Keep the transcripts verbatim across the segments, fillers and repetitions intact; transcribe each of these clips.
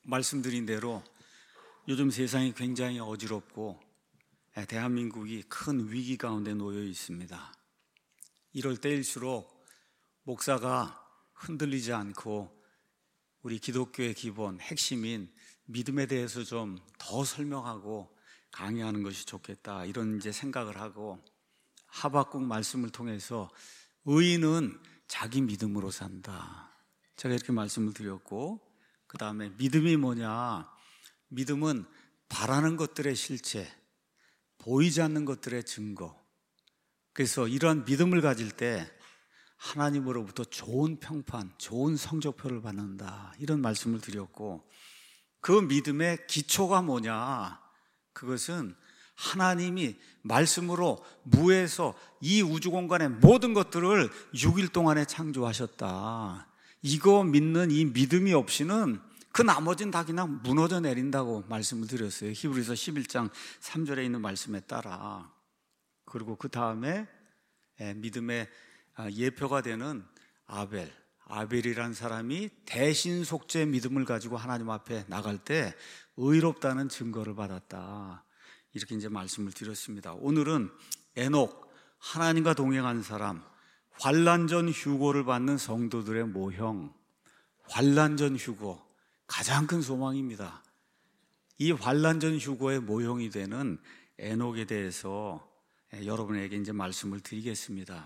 말씀드린 대로 요즘 세상이 굉장히 어지럽고 대한민국이 큰 위기 가운데 놓여 있습니다. 이럴 때일수록 목사가 흔들리지 않고 우리 기독교의 기본 핵심인 믿음에 대해서 좀 더 설명하고 강의하는 것이 좋겠다, 이런 이제 생각을 하고, 하박국 말씀을 통해서 의인은 자기 믿음으로 산다, 제가 이렇게 말씀을 드렸고, 그 다음에 믿음이 뭐냐? 믿음은 바라는 것들의 실체, 보이지 않는 것들의 증거. 그래서 이러한 믿음을 가질 때 하나님으로부터 좋은 평판, 좋은 성적표를 받는다, 이런 말씀을 드렸고, 그 믿음의 기초가 뭐냐? 그것은 하나님이 말씀으로 무에서 이 우주 공간의 모든 것들을 육 일 동안에 창조하셨다, 이거 믿는 이 믿음이 없이는 그 나머지는 다 그냥 무너져 내린다고 말씀을 드렸어요. 히브리서 십일 장 삼 절에 있는 말씀에 따라. 그리고 그 다음에 믿음의 예표가 되는 아벨, 아벨이란 사람이 대신 속죄의 믿음을 가지고 하나님 앞에 나갈 때 의롭다는 증거를 받았다, 이렇게 이제 말씀을 드렸습니다. 오늘은 에녹, 하나님과 동행한 사람, 환난전 휴고를 받는 성도들의 모형, 환난전 휴고, 가장 큰 소망입니다. 이 환난전 휴고의 모형이 되는 에녹에 대해서 여러분에게 이제 말씀을 드리겠습니다.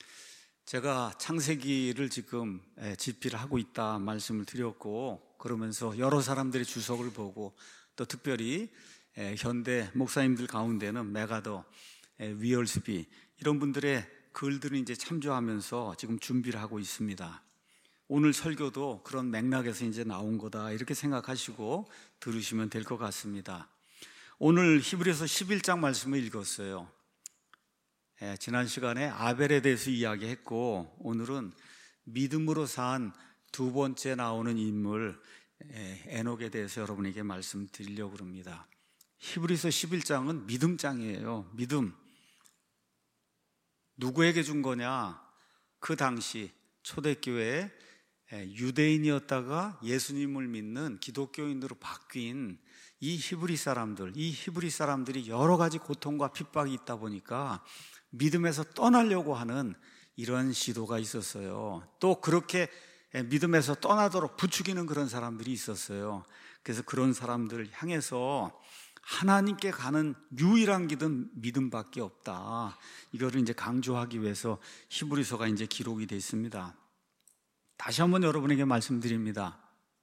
제가 창세기를 지금 집필을 하고 있다 말씀을 드렸고, 그러면서 여러 사람들의 주석을 보고, 또 특별히 현대 목사님들 가운데는 메가더, 위얼스비, 이런 분들의 글들을 이제 참조하면서 지금 준비를 하고 있습니다. 오늘 설교도 그런 맥락에서 이제 나온 거다, 이렇게 생각하시고 들으시면 될 것 같습니다. 오늘 히브리서 십일 장 말씀을 읽었어요. 예, 지난 시간에 아벨에 대해서 이야기했고, 오늘은 믿음으로 산 두 번째 나오는 인물 예, 에녹에 대해서 여러분에게 말씀드리려고 합니다. 히브리서 십일 장은 믿음장이에요. 믿음. 누구에게 준 거냐? 그 당시 초대교회에 유대인이었다가 예수님을 믿는 기독교인으로 바뀐 이 히브리 사람들, 이 히브리 사람들이 여러 가지 고통과 핍박이 있다 보니까 믿음에서 떠나려고 하는 이런 시도가 있었어요. 또 그렇게 믿음에서 떠나도록 부추기는 그런 사람들이 있었어요. 그래서 그런 사람들을 향해서 하나님께 가는 유일한 길은 믿음밖에 없다, 이거를 이제 강조하기 위해서 히브리서가 이제 기록이 됐습니다. 다시 한번 여러분에게 말씀드립니다.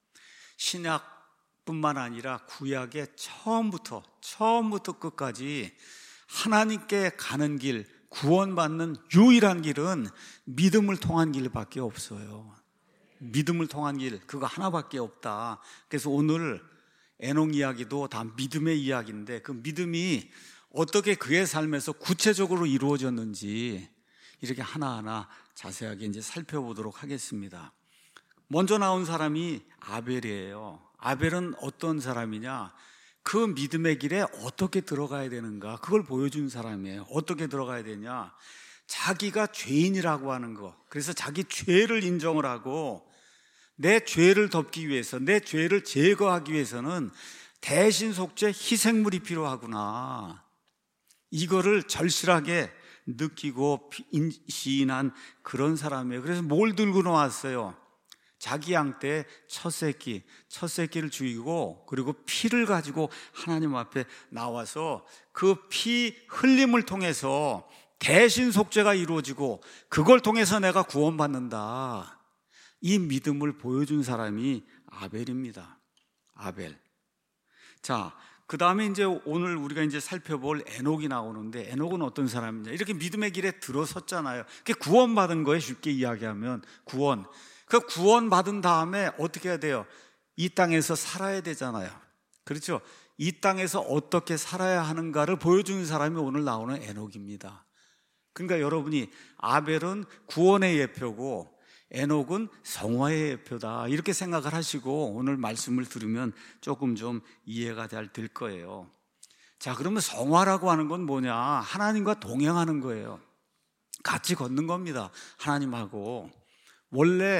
신약뿐만 아니라 구약의 처음부터 처음부터 끝까지 하나님께 가는 길, 구원받는 유일한 길은 믿음을 통한 길밖에 없어요. 믿음을 통한 길, 그거 하나밖에 없다. 그래서 오늘 에녹 이야기도 다 믿음의 이야기인데, 그 믿음이 어떻게 그의 삶에서 구체적으로 이루어졌는지 이렇게 하나하나 자세하게 이제 살펴보도록 하겠습니다. 먼저 나온 사람이 아벨이에요. 아벨은 어떤 사람이냐? 그 믿음의 길에 어떻게 들어가야 되는가, 그걸 보여준 사람이에요. 어떻게 들어가야 되냐? 자기가 죄인이라고 하는 거, 그래서 자기 죄를 인정을 하고, 내 죄를 덮기 위해서, 내 죄를 제거하기 위해서는 대신 속죄 희생물이 필요하구나, 이거를 절실하게 느끼고 시인한 그런 사람이에요. 그래서 뭘 들고 나왔어요? 자기 양 때 첫 새끼, 첫 새끼를 죽이고, 그리고 피를 가지고 하나님 앞에 나와서 그 피 흘림을 통해서 대신 속죄가 이루어지고, 그걸 통해서 내가 구원받는다, 이 믿음을 보여준 사람이 아벨입니다. 아벨. 자, 그 다음에 이제 오늘 우리가 이제 살펴볼 에녹이 나오는데, 에녹은 어떤 사람이냐? 이렇게 믿음의 길에 들어섰잖아요. 그게 구원받은 거예요. 쉽게 이야기하면 구원. 그 구원받은 다음에 어떻게 해야 돼요? 이 땅에서 살아야 되잖아요. 그렇죠? 이 땅에서 어떻게 살아야 하는가를 보여주는 사람이 오늘 나오는 에녹입니다. 그러니까 여러분이 아벨은 구원의 예표고 에녹은 성화의 예표다, 이렇게 생각을 하시고 오늘 말씀을 들으면 조금 좀 이해가 잘 될 거예요. 자, 그러면 성화라고 하는 건 뭐냐? 하나님과 동행하는 거예요. 같이 걷는 겁니다, 하나님하고. 원래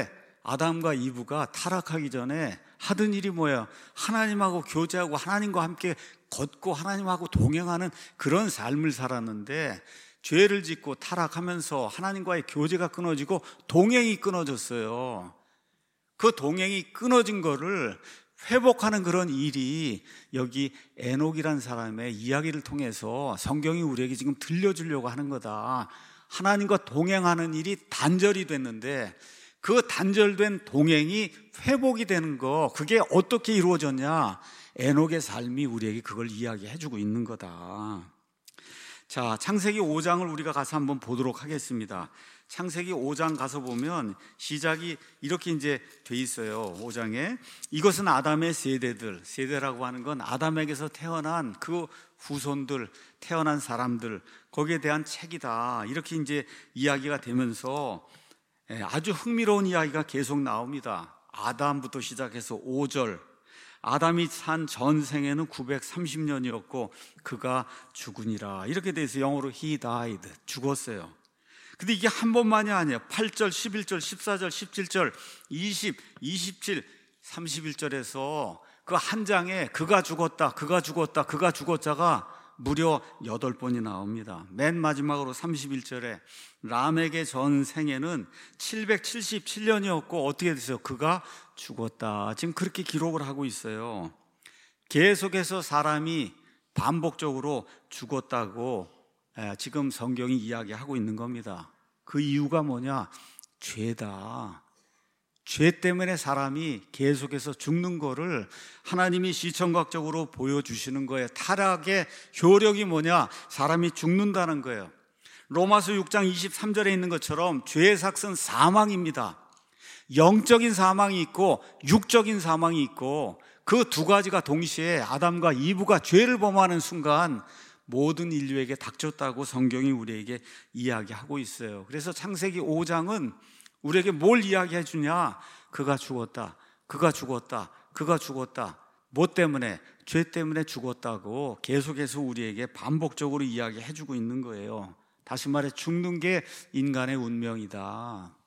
아담과 이브가 타락하기 전에 하던 일이 뭐예요? 하나님하고 교제하고 하나님과 함께 걷고 하나님하고 동행하는 그런 삶을 살았는데, 죄를 짓고 타락하면서 하나님과의 교제가 끊어지고 동행이 끊어졌어요. 그 동행이 끊어진 거를 회복하는 그런 일이 여기 에녹이란 사람의 이야기를 통해서 성경이 우리에게 지금 들려주려고 하는 거다. 하나님과 동행하는 일이 단절이 됐는데 그 단절된 동행이 회복이 되는 거, 그게 어떻게 이루어졌냐? 에녹의 삶이 우리에게 그걸 이야기해주고 있는 거다. 자, 창세기 오 장을 우리가 가서 한번 보도록 하겠습니다. 창세기 오 장 가서 보면 시작이 이렇게 이제 돼 있어요. 오 장에 이것은 아담의 세대들, 세대라고 하는 건 아담에게서 태어난 그 후손들, 태어난 사람들, 거기에 대한 책이다. 이렇게 이제 이야기가 되면서 아주 흥미로운 이야기가 계속 나옵니다. 아담부터 시작해서 오 절, 아담이 산 전생에는 구백삼십 년이었고 그가 죽으니라. 이렇게 돼 있어요. 영어로 he died, 죽었어요. 근데 이게 한 번만이 아니에요. 팔 절, 십일 절, 십사 절, 십칠 절, 이십, 이십칠, 삼십일 절에서 그 한 장에 그가 죽었다, 그가 죽었다, 그가 죽었다가 무려 여덟 번이 나옵니다. 맨 마지막으로 삼십일 절에 람에게 전생에는 칠백칠십칠 년이었고 어떻게 됐어요? 그가 죽었다. 지금 그렇게 기록을 하고 있어요. 계속해서 사람이 반복적으로 죽었다고 지금 성경이 이야기하고 있는 겁니다. 그 이유가 뭐냐? 죄다. 죄 때문에 사람이 계속해서 죽는 거를 하나님이 시청각적으로 보여주시는 거예요. 타락의 효력이 뭐냐? 사람이 죽는다는 거예요. 로마서 육 장 이십삼 절에 있는 것처럼 죄의 삭은 사망입니다. 영적인 사망이 있고 육적인 사망이 있고 그 두 가지가 동시에 아담과 이브가 죄를 범하는 순간 모든 인류에게 닥쳤다고 성경이 우리에게 이야기하고 있어요. 그래서 창세기 오 장은 우리에게 뭘 이야기해 주냐? 그가 죽었다, 그가 죽었다, 그가 죽었다. 뭐 때문에? 죄 때문에 죽었다고 계속해서 우리에게 반복적으로 이야기해 주고 있는 거예요. 다시 말해 죽는 게 인간의 운명이다.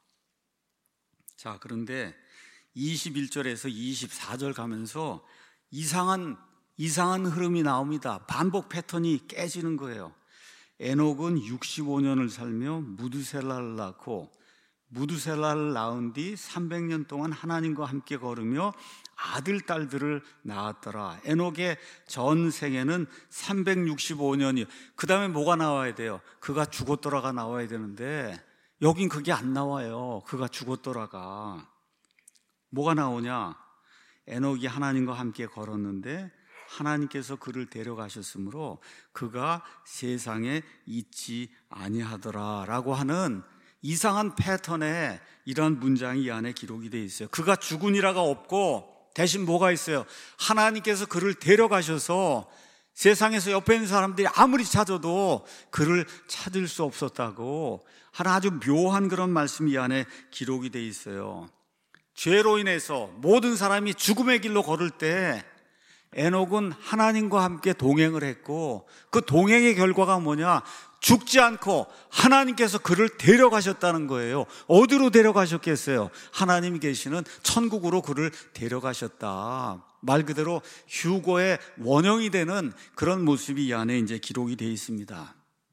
자, 그런데 이십일 절에서 이십사 절 가면서 이상한 이상한 흐름이 나옵니다. 반복 패턴이 깨지는 거예요. 에녹은 육십오 년을 살며 무드셀라를 낳고 무드셀라를 낳은 뒤 삼백 년 동안 하나님과 함께 걸으며 아들, 딸들을 낳았더라. 에녹의 전생에는 삼백육십오 년이요. 그 다음에 뭐가 나와야 돼요? 그가 죽었더라가 나와야 되는데 여긴 그게 안 나와요. 그가 죽었더라가. 뭐가 나오냐? 에녹이 하나님과 함께 걸었는데 하나님께서 그를 데려가셨으므로 그가 세상에 있지 아니하더라 라고 하는 이상한 패턴의 이런 문장이 이 안에 기록이 되어 있어요. 그가 죽으니라가 없고 대신 뭐가 있어요? 하나님께서 그를 데려가셔서 세상에서 옆에 있는 사람들이 아무리 찾아도 그를 찾을 수 없었다고 하는 아주 묘한 그런 말씀이 이 안에 기록이 되어 있어요. 죄로 인해서 모든 사람이 죽음의 길로 걸을 때 에녹은 하나님과 함께 동행을 했고 그 동행의 결과가 뭐냐? 죽지 않고 하나님께서 그를 데려가셨다는 거예요. 어디로 데려가셨겠어요? 하나님이 계시는 천국으로 그를 데려가셨다. 말 그대로 휴거의 원형이 되는 그런 모습이 이 안에 이제 기록이 되어 있습니다.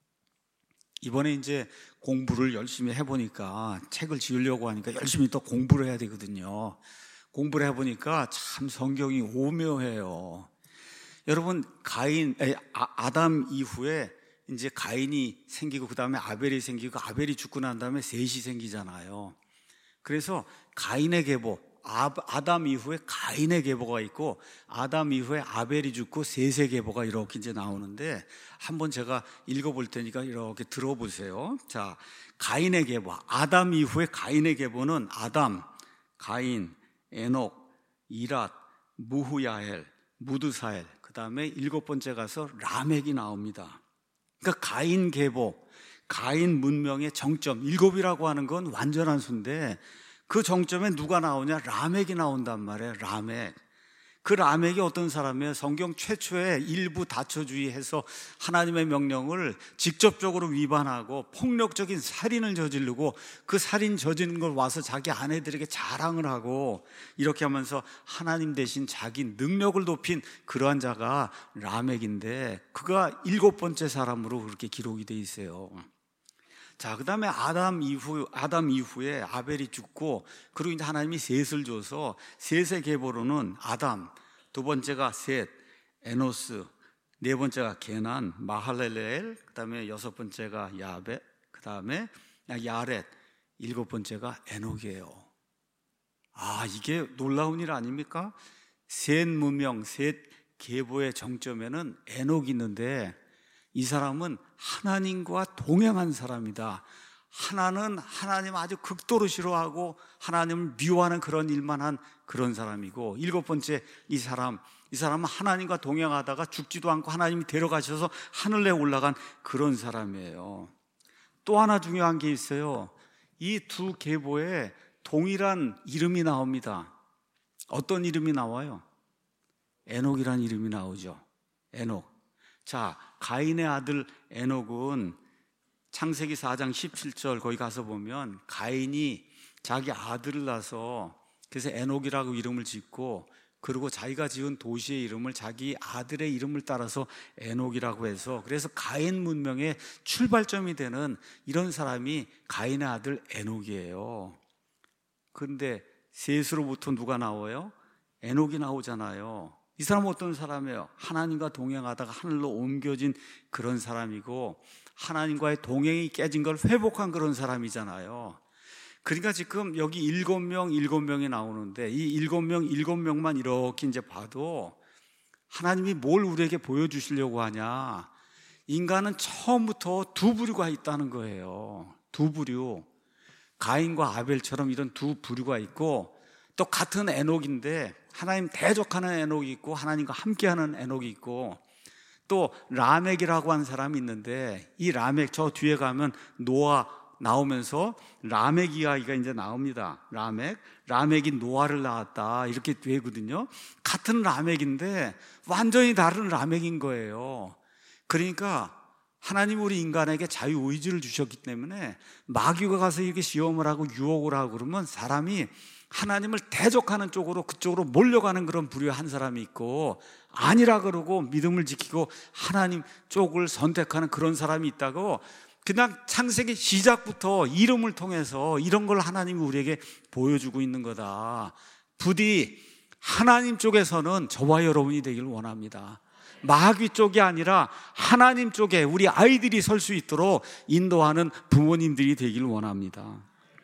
이번에 이제 공부를 열심히 해보니까 책을 지으려고 하니까 열심히 또 공부를 해야 되거든요. 공부를 해보니까 참 성경이 오묘해요. 여러분, 가인, 아, 아담 이후에 이제 가인이 생기고 그 다음에 아벨이 생기고 아벨이 죽고 난 다음에 셋이 생기잖아요. 그래서 가인의 계보, 아, 아담 이후에 가인의 계보가 있고 아담 이후에 아벨이 죽고 셋의 계보가 이렇게 이제 나오는데 한번 제가 읽어볼 테니까 이렇게 들어보세요. 자, 가인의 계보, 아담 이후에 가인의 계보는 아담, 가인, 에녹, 이랏, 무후야엘, 무드사엘, 그 다음에 일곱 번째 가서 라멕이 나옵니다. 그러니까 가인 계보, 가인 문명의 정점, 일곱이라고 하는 건 완전한 수인데 그 정점에 누가 나오냐? 라멕이 나온단 말이에요. 라멕. 그 라멕이 어떤 사람이에요? 성경 최초의 일부 다처주의해서 하나님의 명령을 직접적으로 위반하고 폭력적인 살인을 저지르고 그 살인 저지른 걸 와서 자기 아내들에게 자랑을 하고 이렇게 하면서 하나님 대신 자기 능력을 높인 그러한 자가 라멕인데, 그가 일곱 번째 사람으로 그렇게 기록이 돼 있어요. 자, 그 다음에 아담 이후, 아담 이후에 아벨이 죽고, 그리고 이제 하나님이 셋을 줘서, 셋의 계보로는 아담, 두 번째가 셋, 에노스, 네 번째가 게난, 마할렐레엘, 그 다음에 여섯 번째가 야벳, 그 다음에 야렛, 일곱 번째가 에녹이에요. 아, 이게 놀라운 일 아닙니까? 셋 문명, 셋 계보의 정점에는 에녹이 있는데, 이 사람은 하나님과 동행한 사람이다. 하나는 하나님 아주 극도로 싫어하고 하나님을 미워하는 그런 일만 한 그런 사람이고, 일곱 번째 이 사람, 이 사람은 하나님과 동행하다가 죽지도 않고 하나님이 데려가셔서 하늘에 올라간 그런 사람이에요. 또 하나 중요한 게 있어요. 이 두 계보에 동일한 이름이 나옵니다. 어떤 이름이 나와요? 에녹이라는 이름이 나오죠. 에녹. 자, 가인의 아들 에녹은 창세기 사 장 십칠 절 거기 가서 보면 가인이 자기 아들을 낳아서 그래서 에녹이라고 이름을 짓고, 그리고 자기가 지은 도시의 이름을 자기 아들의 이름을 따라서 에녹이라고 해서, 그래서 가인 문명의 출발점이 되는 이런 사람이 가인의 아들 에녹이에요. 그런데 셋으로부터 누가 나와요? 에녹이 나오잖아요. 이 사람은 어떤 사람이에요? 하나님과 동행하다가 하늘로 옮겨진 그런 사람이고, 하나님과의 동행이 깨진 걸 회복한 그런 사람이잖아요. 그러니까 지금 여기 일곱 명, 일곱 명이 나오는데, 이 일곱 명, 일곱 명만 이렇게 이제 봐도 하나님이 뭘 우리에게 보여주시려고 하냐? 인간은 처음부터 두 부류가 있다는 거예요. 두 부류. 가인과 아벨처럼 이런 두 부류가 있고, 또 같은 에녹인데 하나님 대적하는 에녹이 있고 하나님과 함께하는 에녹이 있고, 또 라멕이라고 하는 사람이 있는데, 이 라멕, 저 뒤에 가면 노아 나오면서 라멕 이야기가 이제 나옵니다. 라멕, 라멕이 노아를 낳았다 이렇게 되거든요. 같은 라멕인데 완전히 다른 라멕인 거예요. 그러니까 하나님 우리 인간에게 자유의지를 주셨기 때문에 마귀가 가서 이렇게 시험을 하고 유혹을 하고 그러면 사람이 하나님을 대적하는 쪽으로, 그쪽으로 몰려가는 그런 부류의 한 사람이 있고, 아니라 그러고 믿음을 지키고 하나님 쪽을 선택하는 그런 사람이 있다고, 그냥 창세기 시작부터 이름을 통해서 이런 걸 하나님이 우리에게 보여주고 있는 거다. 부디 하나님 쪽에서는 저와 여러분이 되길 원합니다. 마귀 쪽이 아니라 하나님 쪽에 우리 아이들이 설 수 있도록 인도하는 부모님들이 되길 원합니다.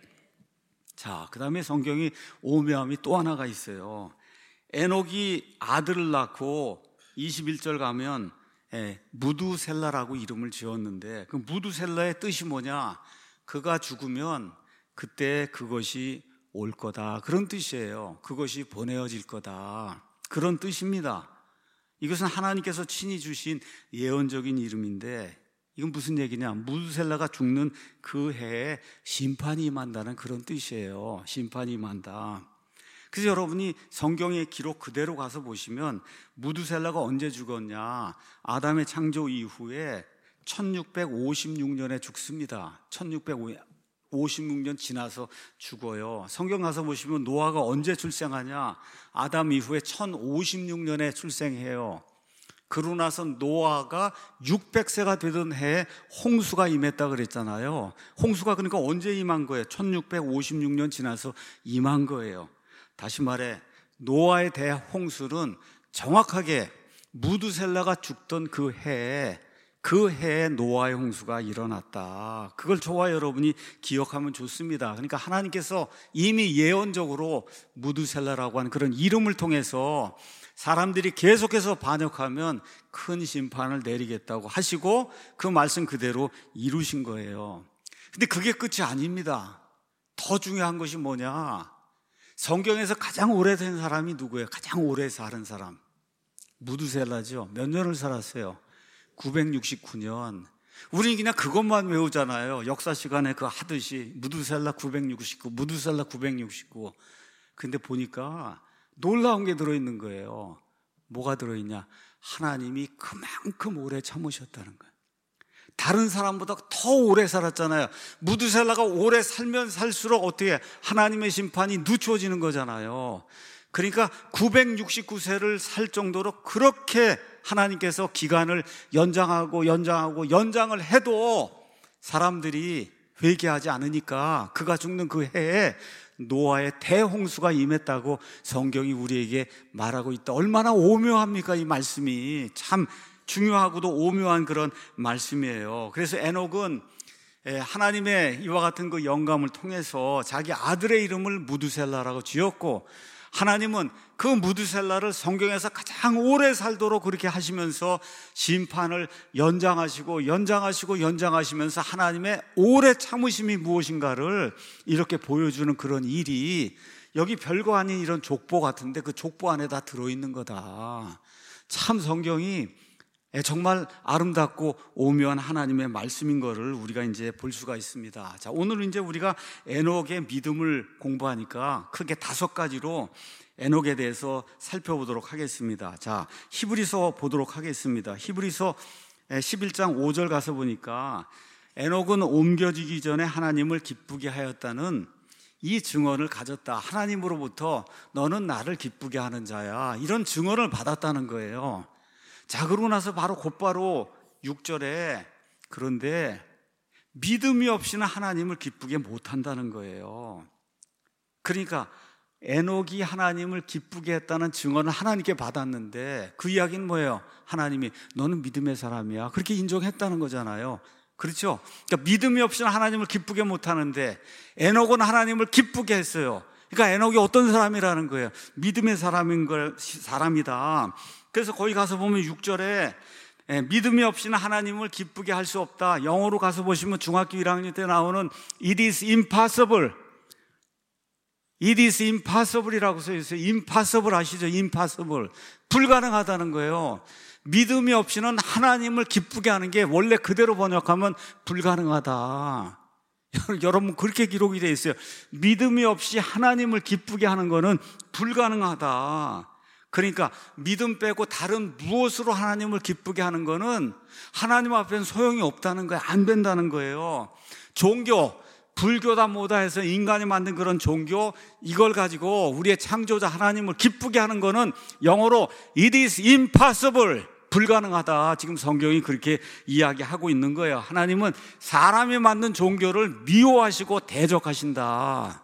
자, 그 다음에 성경이 오묘함이 또 하나가 있어요. 에녹이 아들을 낳고 이십일 절 가면 예, 무두셀라라고 이름을 지었는데, 그 무두셀라의 뜻이 뭐냐? 그가 죽으면 그때 그것이 올 거다, 그런 뜻이에요. 그것이 보내어질 거다, 그런 뜻입니다. 이것은 하나님께서 친히 주신 예언적인 이름인데, 이건 무슨 얘기냐? 무두셀라가 죽는 그 해에 심판이 임한다는 그런 뜻이에요. 심판이 임한다. 그래서 여러분이 성경의 기록 그대로 가서 보시면 무두셀라가 언제 죽었냐? 아담의 창조 이후에 천육백오십육 년에 죽습니다. 천육백오십육 년 지나서 죽어요. 성경 가서 보시면 노아가 언제 출생하냐? 아담 이후에 천오십육 년에 출생해요. 그러고 나서 노아가 육백 세가 되던 해에 홍수가 임했다 그랬잖아요. 홍수가 그러니까 언제 임한 거예요? 천육백오십육 년 지나서 임한 거예요. 다시 말해, 노아의 대홍수는 정확하게 무두셀라가 죽던 그 해에, 그 해에 노아의 홍수가 일어났다. 그걸 저와 여러분이 기억하면 좋습니다. 그러니까 하나님께서 이미 예언적으로 무두셀라라고 하는 그런 이름을 통해서 사람들이 계속해서 반역하면 큰 심판을 내리겠다고 하시고 그 말씀 그대로 이루신 거예요. 근데 그게 끝이 아닙니다. 더 중요한 것이 뭐냐? 성경에서 가장 오래된 사람이 누구예요? 가장 오래 사는 사람, 무두셀라죠. 몇 년을 살았어요? 구백육십구 년. 우리는 그냥 그것만 외우잖아요. 역사 시간에 그 하듯이 무두셀라 구백육십구, 무두셀라 구백육십구. 근데 보니까 놀라운 게 들어있는 거예요. 뭐가 들어있냐? 하나님이 그만큼 오래 참으셨다는 거예요. 다른 사람보다 더 오래 살았잖아요. 무두셀라가 오래 살면 살수록 어떻게 하나님의 심판이 늦춰지는 거잖아요. 그러니까 구백육십구 세를 살 정도로 그렇게 하나님께서 기간을 연장하고 연장하고 연장을 해도 사람들이 회개하지 않으니까 그가 죽는 그 해에 노아의 대홍수가 임했다고 성경이 우리에게 말하고 있다. 얼마나 오묘합니까? 이 말씀이 참 중요하고도 오묘한 그런 말씀이에요. 그래서 에녹은 하나님의 이와 같은 그 영감을 통해서 자기 아들의 이름을 무두셀라라고 지었고, 하나님은 그 무두셀라를 성경에서 가장 오래 살도록 그렇게 하시면서 심판을 연장하시고 연장하시고 연장하시면서 하나님의 오래 참으심이 무엇인가를 이렇게 보여주는 그런 일이 여기 별거 아닌 이런 족보 같은데 그 족보 안에 다 들어있는 거다. 참 성경이 정말 아름답고 오묘한 하나님의 말씀인 것을 우리가 이제 볼 수가 있습니다. 자, 오늘은 이제 우리가 에녹의 믿음을 공부하니까 크게 다섯 가지로 에녹에 대해서 살펴보도록 하겠습니다. 자, 히브리서 보도록 하겠습니다. 히브리서 십일 장 오 절 가서 보니까 에녹은 옮겨지기 전에 하나님을 기쁘게 하였다는 이 증언을 가졌다. 하나님으로부터 너는 나를 기쁘게 하는 자야, 이런 증언을 받았다는 거예요. 자, 그러고 나서 바로 곧바로 육 절에 그런데 믿음이 없이는 하나님을 기쁘게 못한다는 거예요. 그러니까 에녹이 하나님을 기쁘게 했다는 증언을 하나님께 받았는데 그 이야기는 뭐예요? 하나님이 너는 믿음의 사람이야, 그렇게 인정했다는 거잖아요. 그렇죠? 그러니까 믿음이 없이는 하나님을 기쁘게 못하는데 에녹은 하나님을 기쁘게 했어요. 그러니까 에녹이 어떤 사람이라는 거예요? 믿음의 사람인 걸, 사람이다. 그래서 거기 가서 보면 육 절에 믿음이 없이는 하나님을 기쁘게 할 수 없다. 영어로 가서 보시면 중학교 일 학년 때 나오는 It is impossible. It is impossible 이라고 써 있어요. impossible 아시죠? impossible. 불가능하다는 거예요. 믿음이 없이는 하나님을 기쁘게 하는 게 원래 그대로 번역하면 불가능하다. 여러분, 그렇게 기록이 되어 있어요. 믿음이 없이 하나님을 기쁘게 하는 거는 불가능하다. 그러니까 믿음 빼고 다른 무엇으로 하나님을 기쁘게 하는 거는 하나님 앞에는 소용이 없다는 거예요. 안 된다는 거예요. 종교, 불교다 뭐다 해서 인간이 만든 그런 종교, 이걸 가지고 우리의 창조자 하나님을 기쁘게 하는 거는 영어로 It is impossible, 불가능하다. 지금 성경이 그렇게 이야기하고 있는 거예요. 하나님은 사람이 만든 종교를 미워하시고 대적하신다.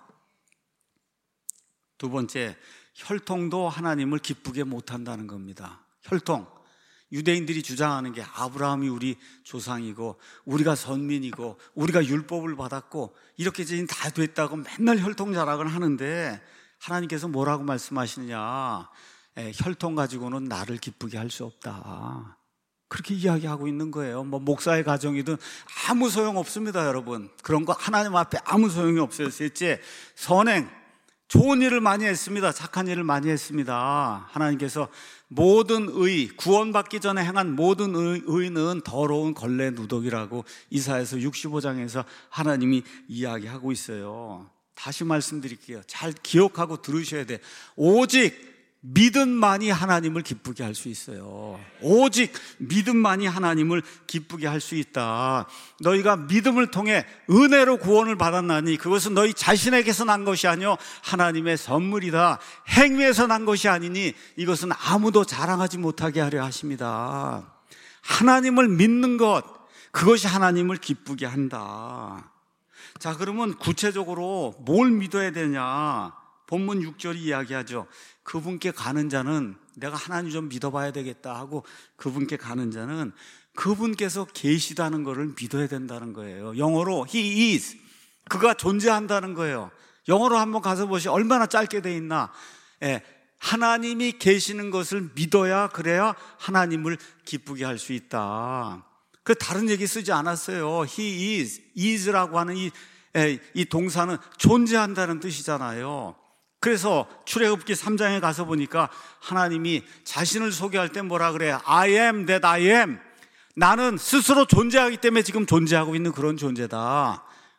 두 번째, 혈통도 하나님을 기쁘게 못한다는 겁니다. 혈통, 유대인들이 주장하는 게 아브라함이 우리 조상이고 우리가 선민이고 우리가 율법을 받았고 이렇게 이제 다 됐다고 맨날 혈통 자랑을 하는데 하나님께서 뭐라고 말씀하시느냐? 에, 혈통 가지고는 나를 기쁘게 할 수 없다. 그렇게 이야기하고 있는 거예요. 뭐 목사의 가정이든 아무 소용 없습니다, 여러분. 그런 거 하나님 앞에 아무 소용이 없어요. 셋째, 선행, 좋은 일을 많이 했습니다. 착한 일을 많이 했습니다. 하나님께서 모든 의, 구원받기 전에 행한 모든 의, 의는 더러운 걸레 누더기라고 이사야서 육십오 장에서 하나님이 이야기하고 있어요. 다시 말씀드릴게요. 잘 기억하고 들으셔야 돼. 오직 믿음만이 하나님을 기쁘게 할 수 있어요. 오직 믿음만이 하나님을 기쁘게 할 수 있다. 너희가 믿음을 통해 은혜로 구원을 받았나니 그것은 너희 자신에게서 난 것이 아니요 하나님의 선물이다. 행위에서 난 것이 아니니 이것은 아무도 자랑하지 못하게 하려 하십니다. 하나님을 믿는 것, 그것이 하나님을 기쁘게 한다. 자, 그러면 구체적으로 뭘 믿어야 되냐? 본문 육 절이 이야기하죠. 그분께 가는 자는, 내가 하나님 좀 믿어봐야 되겠다 하고 그분께 가는 자는 그분께서 계시다는 것을 믿어야 된다는 거예요. 영어로 He is, 그가 존재한다는 거예요. 영어로 한번 가서 보시 얼마나 짧게 돼 있나. 예, 하나님이 계시는 것을 믿어야, 그래야 하나님을 기쁘게 할 수 있다. 그 다른 얘기 쓰지 않았어요. He is, is라고 하는 이, 예, 이 동사는 존재한다는 뜻이잖아요. 그래서 출애굽기 삼 장에 가서 보니까 하나님이 자신을 소개할 때 뭐라 그래요? I am that I am. 나는 스스로 존재하기 때문에 지금 존재하고 있는 그런 존재다.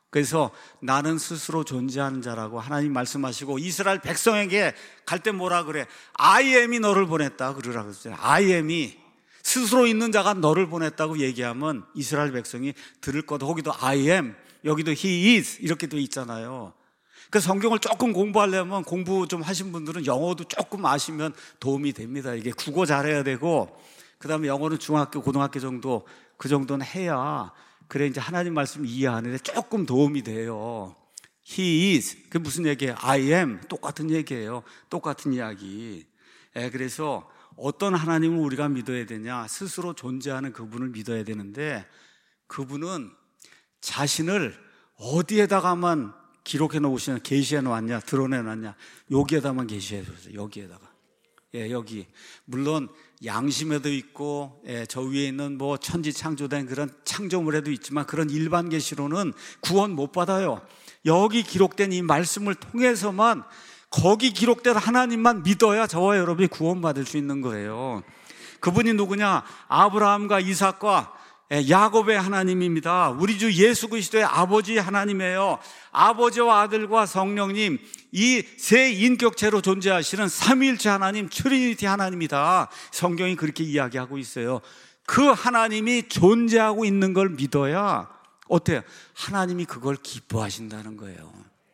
그래서 나는 스스로 존재하는 자라고 하나님 말씀하시고, 이스라엘 백성에게 갈 때 뭐라 그래? I am이 너를 보냈다 그러라 그랬어요. I am이 스스로 있는 자가 너를 보냈다고 얘기하면 이스라엘 백성이 들을 거다. 거기도 I am, 여기도 he is 이렇게 돼 있잖아요. 그 성경을 조금 공부하려면, 공부 좀 하신 분들은 영어도 조금 아시면 도움이 됩니다. 이게 국어 잘해야 되고, 그 다음에 영어는 중학교, 고등학교 정도, 그 정도는 해야 그래 이제 하나님 말씀 이해하는데 조금 도움이 돼요. He is, 그게 무슨 얘기예요? I am, 똑같은 얘기예요. 똑같은 이야기. 예, 그래서 어떤 하나님을 우리가 믿어야 되냐? 스스로 존재하는 그분을 믿어야 되는데, 그분은 자신을 어디에다가만 기록해 놓으시냐, 계시해 놓았냐, 드러내 놨냐? 여기에다만 계시해 줬어요. 여기에다가. 예, 여기. 물론 양심에도 있고, 예, 저 위에 있는 뭐 천지 창조된 그런 창조물에도 있지만, 그런 일반 계시로는 구원 못 받아요. 여기 기록된 이 말씀을 통해서만, 거기 기록된 하나님만 믿어야 저와 여러분이 구원받을 수 있는 거예요. 그분이 누구냐? 아브라함과 이삭과 야곱의 하나님입니다. 우리 주 예수 그리스도의 아버지 하나님이에요. 아버지와 아들과 성령님, 이 세 인격체로 존재하시는 삼위일체 하나님, 트리니티 하나님이다. 성경이 그렇게 이야기하고 있어요. 그 하나님이 존재하고 있는 걸 믿어야 어때요? 하나님이 그걸 기뻐하신다는 거예요.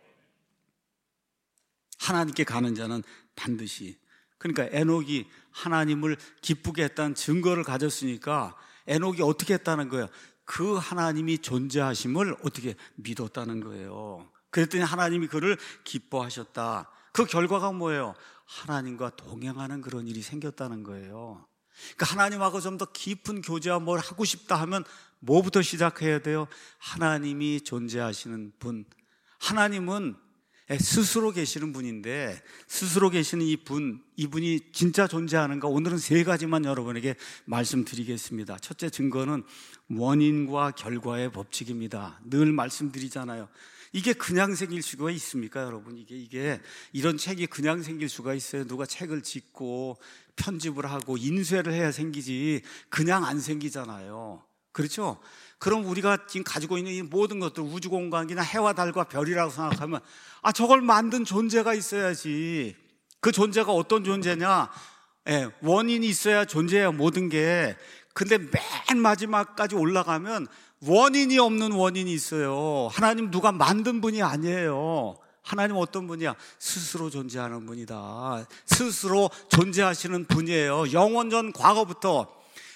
하나님께 가는 자는 반드시, 그러니까 에녹이 하나님을 기쁘게 했다는 증거를 가졌으니까 에녹이 어떻게 했다는 거예요? 그 하나님이 존재하심을 어떻게 믿었다는 거예요. 그랬더니 하나님이 그를 기뻐하셨다. 그 결과가 뭐예요? 하나님과 동행하는 그런 일이 생겼다는 거예요. 그러니까 하나님하고 좀 더 깊은 교제와 뭘 하고 싶다 하면 뭐부터 시작해야 돼요? 하나님이 존재하시는 분. 하나님은 스스로 계시는 분인데, 스스로 계시는 이 분, 이분이 진짜 존재하는가? 오늘은 세 가지만 여러분에게 말씀드리겠습니다. 첫째 증거는 원인과 결과의 법칙입니다. 늘 말씀드리잖아요. 이게 그냥 생길 수가 있습니까, 여러분? 이게, 이게, 이런 책이 그냥 생길 수가 있어요. 누가 책을 짓고 편집을 하고 인쇄를 해야 생기지, 그냥 안 생기잖아요. 그렇죠? 그럼 우리가 지금 가지고 있는 이 모든 것들, 우주공간이나 해와 달과 별이라고 생각하면, 아, 저걸 만든 존재가 있어야지. 그 존재가 어떤 존재냐? 예, 원인이 있어야 존재해야 모든 게. 근데 맨 마지막까지 올라가면 원인이 없는 원인이 있어요. 하나님 누가 만든 분이 아니에요. 하나님 어떤 분이야? 스스로 존재하는 분이다. 스스로 존재하시는 분이에요. 영원전 과거부터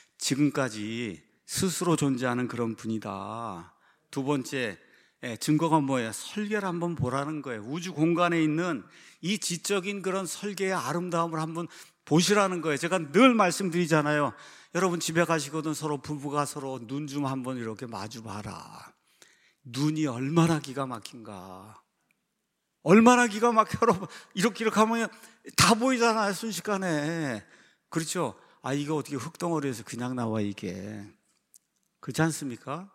지금까지 스스로 존재하는 그런 분이다. 두 번째, 예, 증거가 뭐예요? 설계를 한번 보라는 거예요. 우주 공간에 있는 이 지적인 그런 설계의 아름다움을 한번 보시라는 거예요. 제가 늘 말씀드리잖아요. 여러분 집에 가시거든 서로 부부가 서로 눈 좀 한번 이렇게 마주 봐라. 눈이 얼마나 기가 막힌가. 얼마나 기가 막혀. 여러분 이렇게 이렇게 하면 다 보이잖아요, 순식간에. 그렇죠? 아, 이거 어떻게 흙덩어리에서 그냥 나와, 이게. 그렇지 않습니까?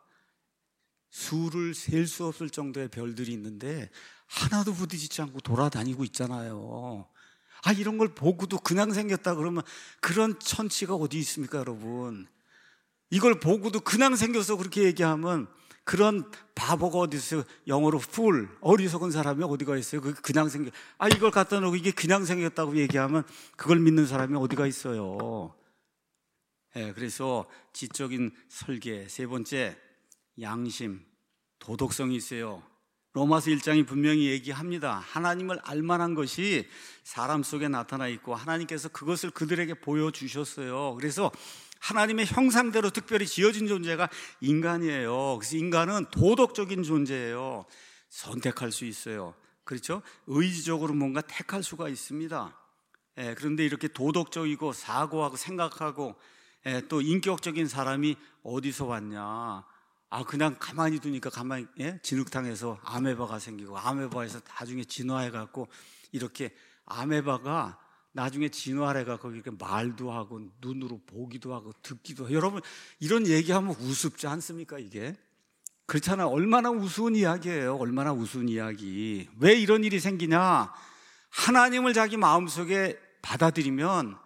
수를 셀 수 없을 정도의 별들이 있는데 하나도 부딪히지 않고 돌아다니고 있잖아요. 아, 이런 걸 보고도 그냥 생겼다 그러면 그런 천치가 어디 있습니까, 여러분? 이걸 보고도 그냥 생겨서 그렇게 얘기하면 그런 바보가 어디 있어요? 영어로 fool, 어리석은 사람이 어디가 있어요? 그게 그냥 생겨. 아, 이걸 갖다 놓고 이게 그냥 생겼다고 얘기하면 그걸 믿는 사람이 어디가 있어요? 예, 그래서 지적인 설계. 세 번째, 양심, 도덕성이 있어요. 로마서 일 장이 분명히 얘기합니다. 하나님을 알만한 것이 사람 속에 나타나 있고 하나님께서 그것을 그들에게 보여주셨어요. 그래서 하나님의 형상대로 특별히 지어진 존재가 인간이에요. 그래서 인간은 도덕적인 존재예요. 선택할 수 있어요. 그렇죠? 의지적으로 뭔가 택할 수가 있습니다. 예, 그런데 이렇게 도덕적이고 사고하고 생각하고 예, 또 인격적인 사람이 어디서 왔냐? 아, 그냥 가만히 두니까 가만히, 예? 진흙탕에서 아메바가 생기고 아메바에서 나중에 진화해갖고 이렇게 아메바가 나중에 진화해갖고 이렇게 말도 하고 눈으로 보기도 하고 듣기도 하고. 여러분 이런 얘기하면 우습지 않습니까, 이게? 그렇잖아요. 얼마나 우스운 이야기예요. 얼마나 우스운 이야기. 왜 이런 일이 생기냐? 하나님을 자기 마음속에 받아들이면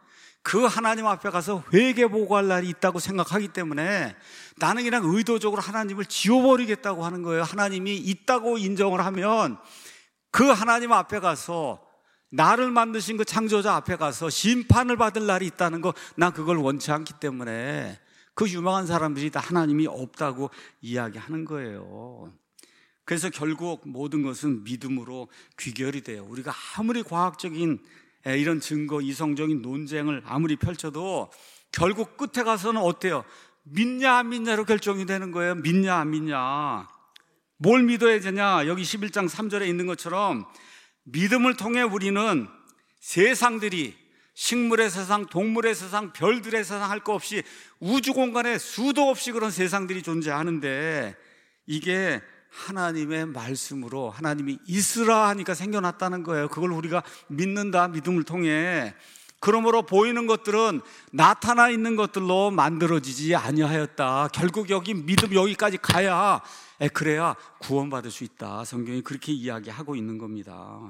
그 하나님 앞에 가서 회개 보고할 날이 있다고 생각하기 때문에 나는 그냥 의도적으로 하나님을 지워버리겠다고 하는 거예요. 하나님이 있다고 인정을 하면 그 하나님 앞에 가서, 나를 만드신 그 창조자 앞에 가서 심판을 받을 날이 있다는 거, 난 그걸 원치 않기 때문에 그 유명한 사람들이 다 하나님이 없다고 이야기하는 거예요. 그래서 결국 모든 것은 믿음으로 귀결이 돼요. 우리가 아무리 과학적인 이런 증거, 이성적인 논쟁을 아무리 펼쳐도 결국 끝에 가서는 어때요? 믿냐 안 믿냐로 결정이 되는 거예요. 믿냐 안 믿냐. 뭘 믿어야 되냐? 여기 십일 장 삼 절에 있는 것처럼 믿음을 통해 우리는 세상들이, 식물의 세상, 동물의 세상, 별들의 세상 할 거 없이 우주 공간에 수도 없이 그런 세상들이 존재하는데, 이게 하나님의 말씀으로 하나님이 있으라 하니까 생겨났다는 거예요. 그걸 우리가 믿는다, 믿음을 통해. 그러므로 보이는 것들은 나타나 있는 것들로 만들어지지 아니하였다. 결국 여기 믿음 여기까지 가야, 그래야 구원받을 수 있다. 성경이 그렇게 이야기하고 있는 겁니다.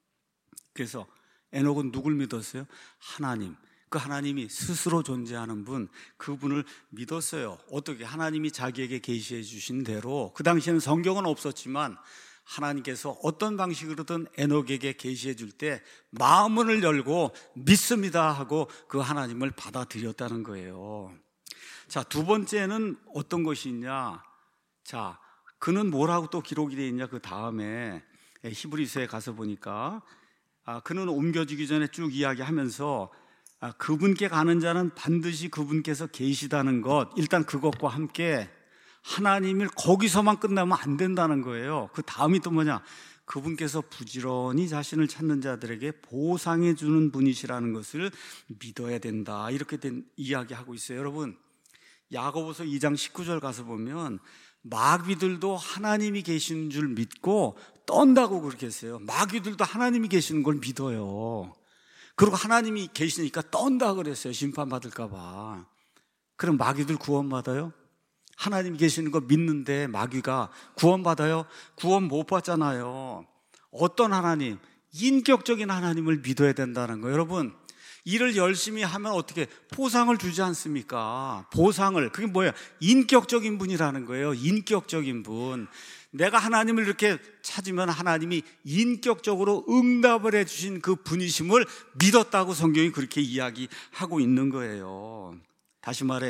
그래서 에녹은 누굴 믿었어요? 하나님. 그 하나님이 스스로 존재하는 분, 그분을 믿었어요. 어떻게? 하나님이 자기에게 계시해 주신 대로. 그 당시에는 성경은 없었지만 하나님께서 어떤 방식으로든 에녹에게 계시해 줄 때 마음을 열고 믿습니다 하고 그 하나님을 받아들였다는 거예요. 자, 두 번째는 어떤 것이 있냐? 자, 그는 뭐라고 또 기록이 되어 있냐? 그 다음에 히브리서에 가서 보니까 아, 그는 옮겨지기 전에 쭉 이야기하면서 아, 그분께 가는 자는 반드시 그분께서 계시다는 것, 일단 그것과 함께 하나님을 거기서만 끝나면 안 된다는 거예요. 그 다음이 또 뭐냐? 그분께서 부지런히 자신을 찾는 자들에게 보상해 주는 분이시라는 것을 믿어야 된다. 이렇게 된 이야기하고 있어요. 여러분, 야고보서 이 장 십구 절 가서 보면 마귀들도 하나님이 계시는 줄 믿고 떤다고 그렇게 했어요. 마귀들도 하나님이 계시는 걸 믿어요. 그리고 하나님이 계시니까 떤다 그랬어요. 심판받을까 봐. 그럼 마귀들 구원받아요? 하나님이 계시는 거 믿는데 마귀가 구원받아요? 구원 못 받잖아요. 어떤 하나님? 인격적인 하나님을 믿어야 된다는 거예요. 여러분, 일을 열심히 하면 어떻게 보상을 주지 않습니까? 보상을. 그게 뭐예요? 인격적인 분이라는 거예요. 인격적인 분. 내가 하나님을 이렇게 찾으면 하나님이 인격적으로 응답을 해주신 그 분이심을 믿었다고 성경이 그렇게 이야기하고 있는 거예요. 다시 말해,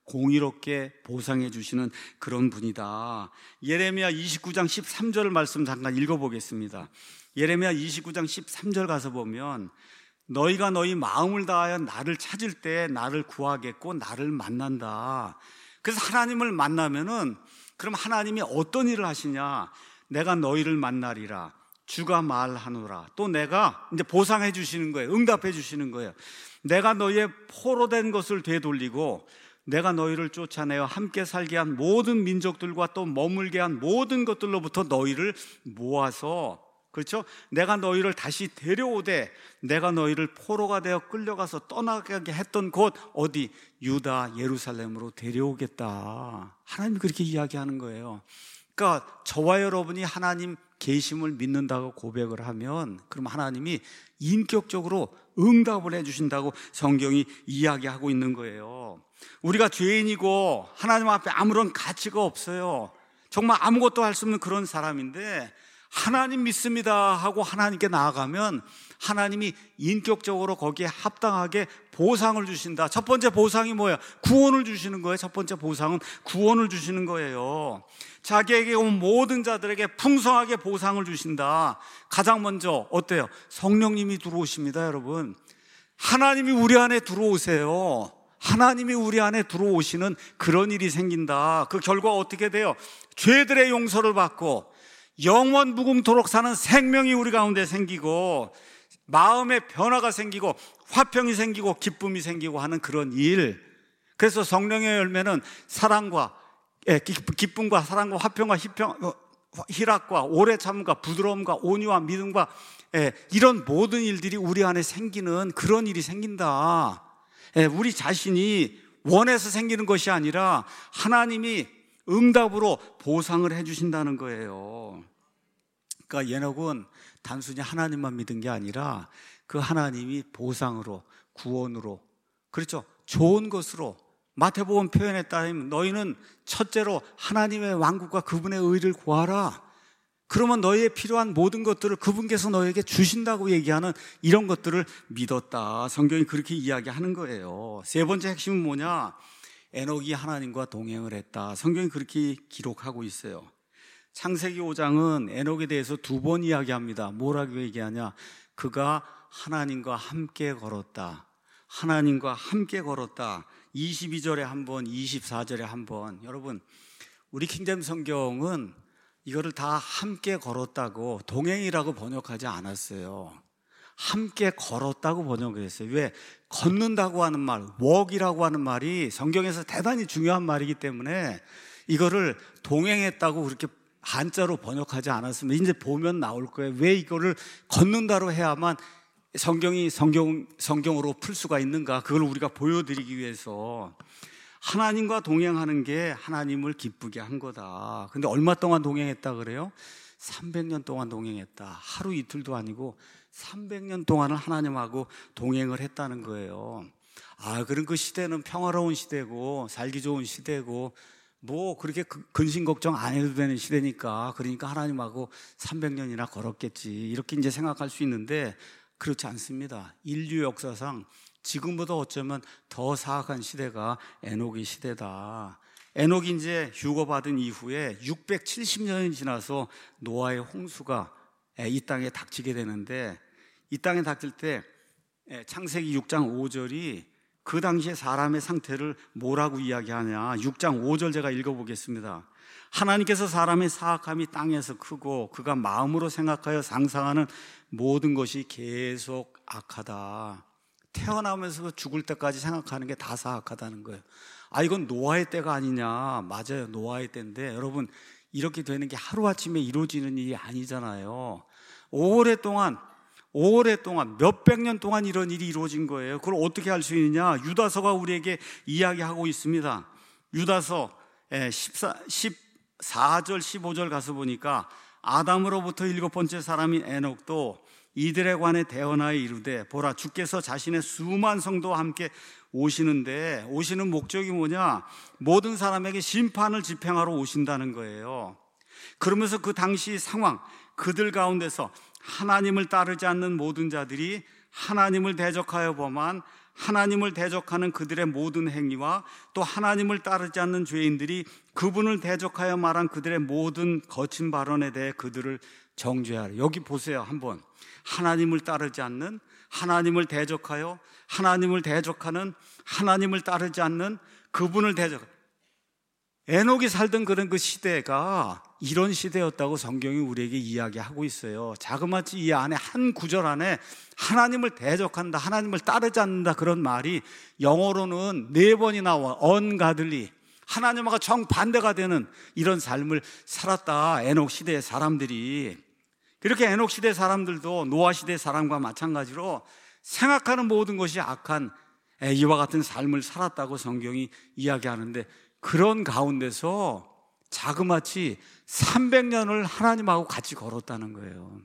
공의롭게 보상해 주시는 그런 분이다. 예레미야 이십구 장 십삼 절 말씀 잠깐 읽어보겠습니다. 예레미야 이십구 장 십삼 절 가서 보면 너희가 너희 마음을 다하여 나를 찾을 때 나를 구하겠고 나를 만난다. 그래서 하나님을 만나면은 그럼 하나님이 어떤 일을 하시냐? 내가 너희를 만나리라. 주가 말하노라. 또 내가 이제 보상해 주시는 거예요. 응답해 주시는 거예요. 내가 너희의 포로된 것을 되돌리고 내가 너희를 쫓아내어 함께 살게 한 모든 민족들과 또 머물게 한 모든 것들로부터 너희를 모아서, 그렇죠? 내가 너희를 다시 데려오되 내가 너희를 포로가 되어 끌려가서 떠나게 했던 곳 어디? 유다 예루살렘으로 데려오겠다. 하나님이 그렇게 이야기하는 거예요. 그러니까 저와 여러분이 하나님 계심을 믿는다고 고백을 하면 그럼 하나님이 인격적으로 응답을 해주신다고 성경이 이야기하고 있는 거예요. 우리가 죄인이고 하나님 앞에 아무런 가치가 없어요. 정말 아무것도 할 수 없는 그런 사람인데 하나님 믿습니다 하고 하나님께 나아가면 하나님이 인격적으로 거기에 합당하게 보상을 주신다. 첫 번째 보상이 뭐예요? 구원을 주시는 거예요. 첫 번째 보상은 구원을 주시는 거예요. 자기에게 온 모든 자들에게 풍성하게 보상을 주신다. 가장 먼저 어때요? 성령님이 들어오십니다. 여러분, 하나님이 우리 안에 들어오세요. 하나님이 우리 안에 들어오시는 그런 일이 생긴다. 그 결과 어떻게 돼요? 죄들의 용서를 받고 영원 무궁토록 사는 생명이 우리 가운데 생기고 마음의 변화가 생기고 화평이 생기고 기쁨이 생기고 하는 그런 일. 그래서 성령의 열매는 사랑과 기쁨과 사랑과 화평과 희평, 희락과 오래 참음과 부드러움과 온유와 믿음과 이런 모든 일들이 우리 안에 생기는 그런 일이 생긴다. 우리 자신이 원해서 생기는 것이 아니라 하나님이 응답으로 보상을 해주신다는 거예요. 그러니까 에녹은 단순히 하나님만 믿은 게 아니라 그 하나님이 보상으로, 구원으로, 그렇죠. 좋은 것으로 마태복음 표현에 따르면 너희는 첫째로 하나님의 왕국과 그분의 의를 구하라. 그러면 너희의 필요한 모든 것들을 그분께서 너에게 주신다고 얘기하는 이런 것들을 믿었다. 성경이 그렇게 이야기하는 거예요. 세 번째 핵심은 뭐냐? 에녹이 하나님과 동행을 했다. 성경이 그렇게 기록하고 있어요. 창세기 오 장은 에녹에 대해서 두 번 이야기합니다. 뭐라고 얘기하냐? 그가 하나님과 함께 걸었다. 하나님과 함께 걸었다. 이십이 절에 한 번, 이십사 절에 한 번. 여러분, 우리 킹잼 성경은 이거를 다 함께 걸었다고 동행이라고 번역하지 않았어요. 함께 걸었다고 번역을 했어요. 왜? 걷는다고 하는 말, walk이라고 하는 말이 성경에서 대단히 중요한 말이기 때문에 이거를 동행했다고 그렇게 한자로 번역하지 않았으면 이제 보면 나올 거예요. 왜 이거를 걷는다로 해야만 성경이 성경, 성경으로 풀 수가 있는가? 그걸 우리가 보여드리기 위해서 하나님과 동행하는 게 하나님을 기쁘게 한 거다. 근데 얼마 동안 동행했다 그래요? 삼백 년 동안 동행했다. 하루 이틀도 아니고 삼백 년 동안을 하나님하고 동행을 했다는 거예요. 아, 그럼 그 시대는 평화로운 시대고 살기 좋은 시대고 뭐 그렇게 근심 걱정 안 해도 되는 시대니까 그러니까 하나님하고 삼백 년이나 걸었겠지. 이렇게 이제 생각할 수 있는데 그렇지 않습니다. 인류 역사상 지금보다 어쩌면 더 사악한 시대가 에녹의 시대다. 에녹이 이제 휴거받은 이후에 육백칠십 년이 지나서 노아의 홍수가 이 땅에 닥치게 되는데 이 땅에 닥칠 때 창세기 육 장 오 절이 그 당시에 사람의 상태를 뭐라고 이야기하냐. 육 장 오 절 제가 읽어보겠습니다. 하나님께서 사람의 사악함이 땅에서 크고 그가 마음으로 생각하여 상상하는 모든 것이 계속 악하다. 태어나면서 죽을 때까지 생각하는 게 다 사악하다는 거예요. 아, 이건 노아의 때가 아니냐. 맞아요, 노아의 때인데 여러분, 이렇게 되는 게 하루아침에 이루어지는 일이 아니잖아요. 오랫동안 오랫동안 몇백 년 동안 이런 일이 이루어진 거예요. 그걸 어떻게 할 수 있느냐? 유다서가 우리에게 이야기하고 있습니다. 유다서 십사 절 십오 절 가서 보니까 아담으로부터 일곱 번째 사람인 에녹도 이들에 관해 대언하여 이르되 보라, 주께서 자신의 수만 성도와 함께 오시는데, 오시는 목적이 뭐냐? 모든 사람에게 심판을 집행하러 오신다는 거예요. 그러면서 그 당시 상황, 그들 가운데서 하나님을 따르지 않는 모든 자들이 하나님을 대적하여 범한, 하나님을 대적하는 그들의 모든 행위와 또 하나님을 따르지 않는 죄인들이 그분을 대적하여 말한 그들의 모든 거친 발언에 대해 그들을 정죄하라. 여기 보세요, 한번. 하나님을 따르지 않는, 하나님을 대적하여, 하나님을 대적하는, 하나님을 따르지 않는, 그분을 대적. 에녹이 살던 그런 그 시대가 이런 시대였다고 성경이 우리에게 이야기하고 있어요. 자그마치 이 안에 한 구절 안에 하나님을 대적한다, 하나님을 따르지 않는다 그런 말이 영어로는 네 번이 나와. ungodly, 하나님하고 정반대가 되는 이런 삶을 살았다, 에녹 시대의 사람들이. 그렇게 에녹 시대 사람들도 노아 시대 사람과 마찬가지로 생각하는 모든 것이 악한 이와 같은 삶을 살았다고 성경이 이야기하는데, 그런 가운데서 자그마치 삼백 년을 하나님하고 같이 걸었다는 거예요.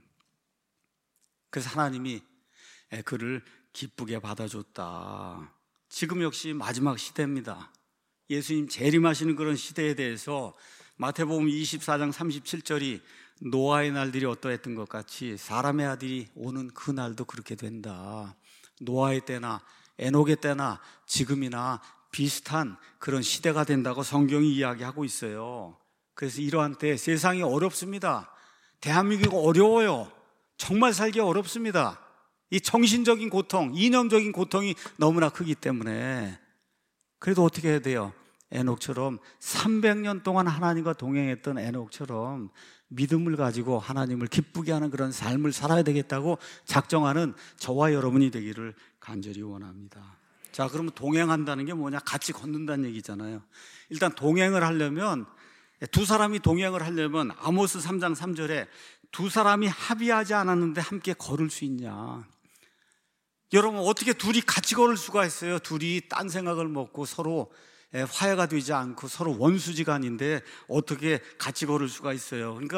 그래서 하나님이 그를 기쁘게 받아줬다. 지금 역시 마지막 시대입니다. 예수님 재림하시는 그런 시대에 대해서 마태복음 이십사 장 삼십칠 절이 노아의 날들이 어떠했던 것 같이 사람의 아들이 오는 그 날도 그렇게 된다. 노아의 때나 에녹의 때나 지금이나 비슷한 그런 시대가 된다고 성경이 이야기하고 있어요. 그래서 이러한 때 세상이 어렵습니다. 대한민국이 어려워요. 정말 살기 어렵습니다. 이 정신적인 고통, 이념적인 고통이 너무나 크기 때문에. 그래도 어떻게 해야 돼요? 에녹처럼 삼백 년 동안 하나님과 동행했던 에녹처럼 믿음을 가지고 하나님을 기쁘게 하는 그런 삶을 살아야 되겠다고 작정하는 저와 여러분이 되기를 간절히 원합니다. 자, 그러면 동행한다는 게 뭐냐? 같이 걷는다는 얘기잖아요. 일단 동행을 하려면, 두 사람이 동행을 하려면 아모스 삼 장 삼 절에 두 사람이 합의하지 않았는데 함께 걸을 수 있냐? 여러분, 어떻게 둘이 같이 걸을 수가 있어요? 둘이 딴 생각을 먹고 서로 화해가 되지 않고 서로 원수지간인데 어떻게 같이 걸을 수가 있어요? 그러니까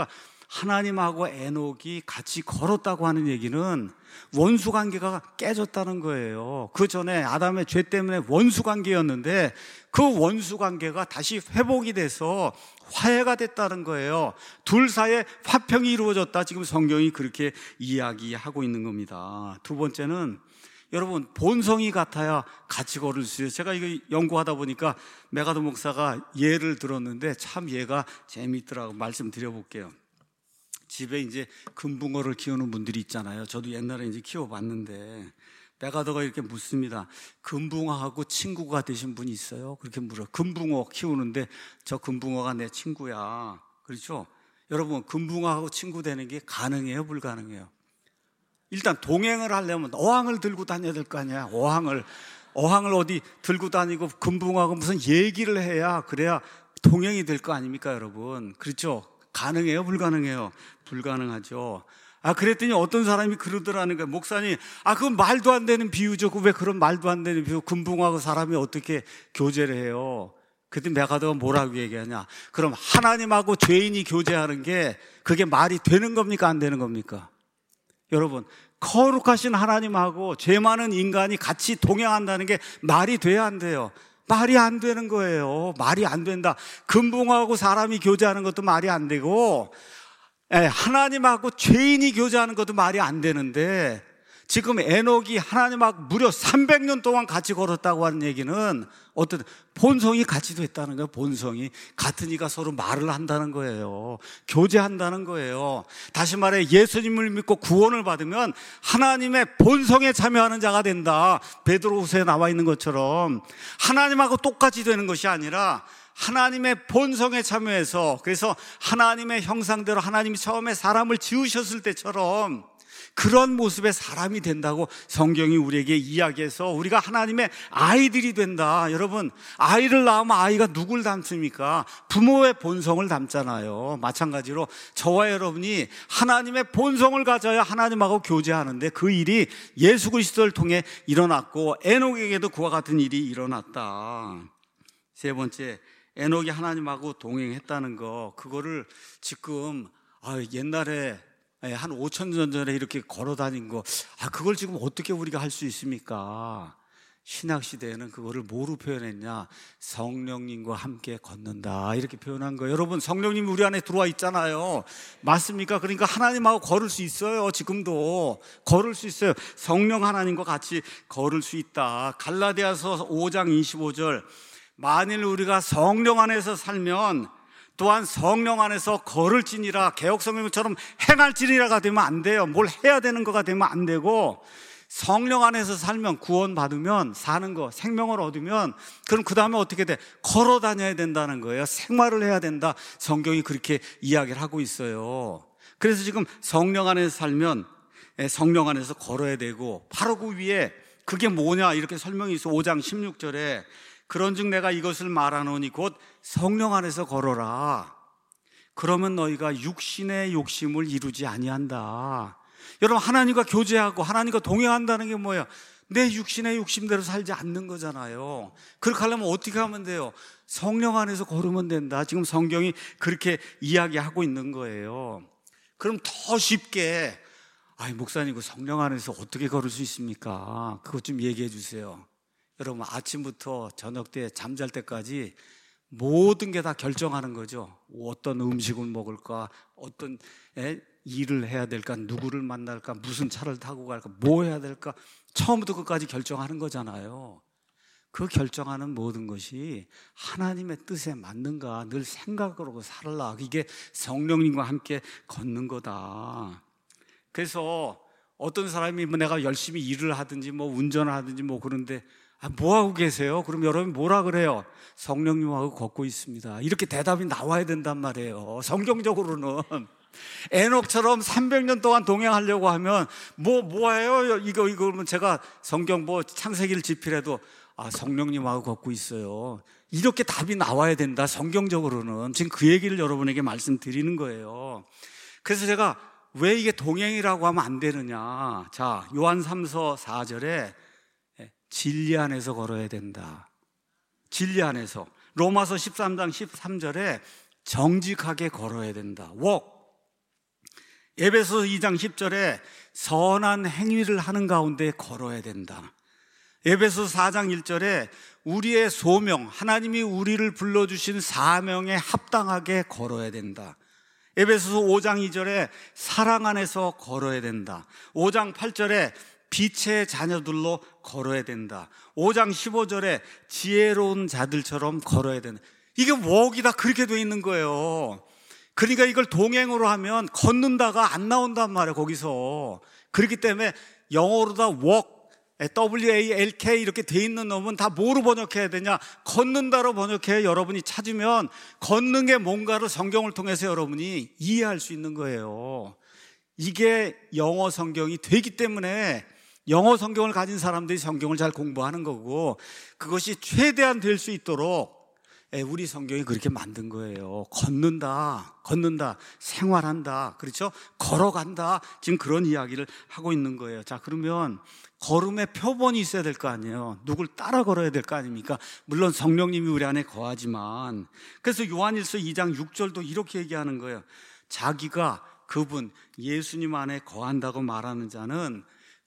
하나님하고 에녹이 같이 걸었다고 하는 얘기는 원수 관계가 깨졌다는 거예요. 그 전에 아담의 죄 때문에 원수 관계였는데 그 원수 관계가 다시 회복이 돼서 화해가 됐다는 거예요. 둘 사이에 화평이 이루어졌다. 지금 성경이 그렇게 이야기하고 있는 겁니다. 두 번째는 여러분, 본성이 같아야 같이 걸을 수 있어요. 제가 이거 연구하다 보니까 메가도 목사가 예를 들었는데 참 예가 재미있더라고. 말씀드려볼게요. 집에 이제 금붕어를 키우는 분들이 있잖아요. 저도 옛날에 이제 키워봤는데 메가더가 이렇게 묻습니다. 금붕어하고 친구가 되신 분이 있어요? 그렇게 물어요. 금붕어 키우는데 저 금붕어가 내 친구야. 그렇죠? 여러분, 금붕어하고 친구 되는 게 가능해요? 불가능해요? 일단 동행을 하려면 어항을 들고 다녀야 될 거 아니야. 어항을 어항을 어디 들고 다니고 금붕어하고 무슨 얘기를 해야 그래야 동행이 될 거 아닙니까, 여러분? 그렇죠? 가능해요? 불가능해요? 불가능하죠. 아, 그랬더니 어떤 사람이 그러더라는 거예요. 목사님, 아, 그건 말도 안 되는 비유죠. 왜 그런 말도 안 되는 비유, 금붕어하고 사람이 어떻게 교제를 해요? 그때 메가더가 뭐라고 얘기하냐? 그럼 하나님하고 죄인이 교제하는 게 그게 말이 되는 겁니까? 안 되는 겁니까? 여러분, 거룩하신 하나님하고 죄 많은 인간이 같이 동행한다는 게 말이 돼야 안 돼요? 말이 안 되는 거예요. 말이 안 된다. 금붕어하고 사람이 교제하는 것도 말이 안 되고, 하나님하고 죄인이 교제하는 것도 말이 안 되는데, 지금 에녹이 하나님하고 무려 삼백 년 동안 같이 걸었다고 하는 얘기는 어떤 본성이 같이 됐다는 거예요. 본성이 같은 이가 서로 말을 한다는 거예요. 교제한다는 거예요. 다시 말해 예수님을 믿고 구원을 받으면 하나님의 본성에 참여하는 자가 된다. 베드로후서에 나와 있는 것처럼 하나님하고 똑같이 되는 것이 아니라 하나님의 본성에 참여해서, 그래서 하나님의 형상대로 하나님이 처음에 사람을 지으셨을 때처럼 그런 모습의 사람이 된다고 성경이 우리에게 이야기해서 우리가 하나님의 아이들이 된다. 여러분, 아이를 낳으면 아이가 누굴 닮습니까? 부모의 본성을 닮잖아요. 마찬가지로 저와 여러분이 하나님의 본성을 가져야 하나님하고 교제하는데 그 일이 예수 그리스도를 통해 일어났고 에녹에게도 그와 같은 일이 일어났다. 세 번째, 에녹이 하나님하고 동행했다는 거, 그거를 지금 아, 옛날에 한 오천 년 전에 이렇게 걸어 다닌 거, 아, 그걸 지금 어떻게 우리가 할 수 있습니까? 신학시대에는 그거를 뭐로 표현했냐? 성령님과 함께 걷는다. 이렇게 표현한 거예요. 여러분, 성령님이 우리 안에 들어와 있잖아요. 맞습니까? 그러니까 하나님하고 걸을 수 있어요. 지금도 걸을 수 있어요. 성령 하나님과 같이 걸을 수 있다. 갈라디아서 오 장 이십오 절, 만일 우리가 성령 안에서 살면 또한 성령 안에서 걸을지니라, 개역성경처럼 행할지니라가 되면 안 돼요. 뭘 해야 되는 거가 되면 안 되고, 성령 안에서 살면, 구원받으면, 사는 거, 생명을 얻으면, 그럼 그 다음에 어떻게 돼? 걸어 다녀야 된다는 거예요. 생활을 해야 된다. 성경이 그렇게 이야기를 하고 있어요. 그래서 지금 성령 안에서 살면 성령 안에서 걸어야 되고, 바로 그 위에 그게 뭐냐 이렇게 설명이 있어. 오 장 십육 절에 그런즉 내가 이것을 말하노니 곧 성령 안에서 걸어라. 그러면 너희가 육신의 욕심을 이루지 아니한다. 여러분, 하나님과 교제하고 하나님과 동행한다는 게 뭐예요? 내 육신의 욕심대로 살지 않는 거잖아요. 그렇게 하려면 어떻게 하면 돼요? 성령 안에서 걸으면 된다. 지금 성경이 그렇게 이야기하고 있는 거예요. 그럼 더 쉽게, 아이, 목사님, 그 성령 안에서 어떻게 걸을 수 있습니까? 그것 좀 얘기해 주세요. 여러분, 아침부터 저녁 때 잠잘 때까지 모든 게 다 결정하는 거죠. 어떤 음식을 먹을까, 어떤 에, 일을 해야 될까, 누구를 만날까, 무슨 차를 타고 갈까, 뭐 해야 될까, 처음부터 끝까지 결정하는 거잖아요. 그 결정하는 모든 것이 하나님의 뜻에 맞는가 늘 생각으로 살라. 이게 성령님과 함께 걷는 거다. 그래서 어떤 사람이 뭐 내가 열심히 일을 하든지 뭐 운전을 하든지 뭐 그런데, 아, 뭐 하고 계세요? 그럼 여러분 뭐라 그래요? 성령님하고 걷고 있습니다. 이렇게 대답이 나와야 된단 말이에요. 성경적으로는 에녹처럼 삼백 년 동안 동행하려고 하면 뭐 뭐예요? 이거 이거 그러면 제가 성경 뭐 창세기를 집필해도 아, 성령님하고 걷고 있어요. 이렇게 답이 나와야 된다. 성경적으로는 지금 그 얘기를 여러분에게 말씀드리는 거예요. 그래서 제가 왜 이게 동행이라고 하면 안 되느냐? 자, 요한 삼서 사 절에 진리 안에서 걸어야 된다. 진리 안에서. 로마서 십삼 장 십삼 절에 정직하게 걸어야 된다. walk. 에베소서 이 장 십 절에 선한 행위를 하는 가운데 걸어야 된다. 에베소서 사 장 일 절에 우리의 소명, 하나님이 우리를 불러주신 사명에 합당하게 걸어야 된다. 에베소서 오 장 이 절에 사랑 안에서 걸어야 된다. 오 장 팔 절에 빛의 자녀들로 걸어야 된다. 오 장 십오 절에 지혜로운 자들처럼 걸어야 된다. 이게 웍이 다 그렇게 돼 있는 거예요. 그러니까 이걸 동행으로 하면 걷는다가 안 나온단 말이에요, 거기서. 그렇기 때문에 영어로 다 walk, 더블유 에이 엘 케이 이렇게 돼 있는 놈은 다 뭐로 번역해야 되냐? 걷는다로 번역해 여러분이 찾으면 걷는 게 뭔가를 성경을 통해서 여러분이 이해할 수 있는 거예요. 이게 영어 성경이 되기 때문에 영어 성경을 가진 사람들이 성경을 잘 공부하는 거고, 그것이 최대한 될 수 있도록 우리 성경이 그렇게 만든 거예요. 걷는다, 걷는다, 생활한다, 그렇죠? 걸어간다, 지금 그런 이야기를 하고 있는 거예요. 자, 그러면 걸음의 표본이 있어야 될 거 아니에요. 누굴 따라 걸어야 될 거 아닙니까? 물론 성령님이 우리 안에 거하지만. 그래서 요한일서 이 장 육 절도 이렇게 얘기하는 거예요. 자기가 그분 예수님 안에 거한다고 말하는 자는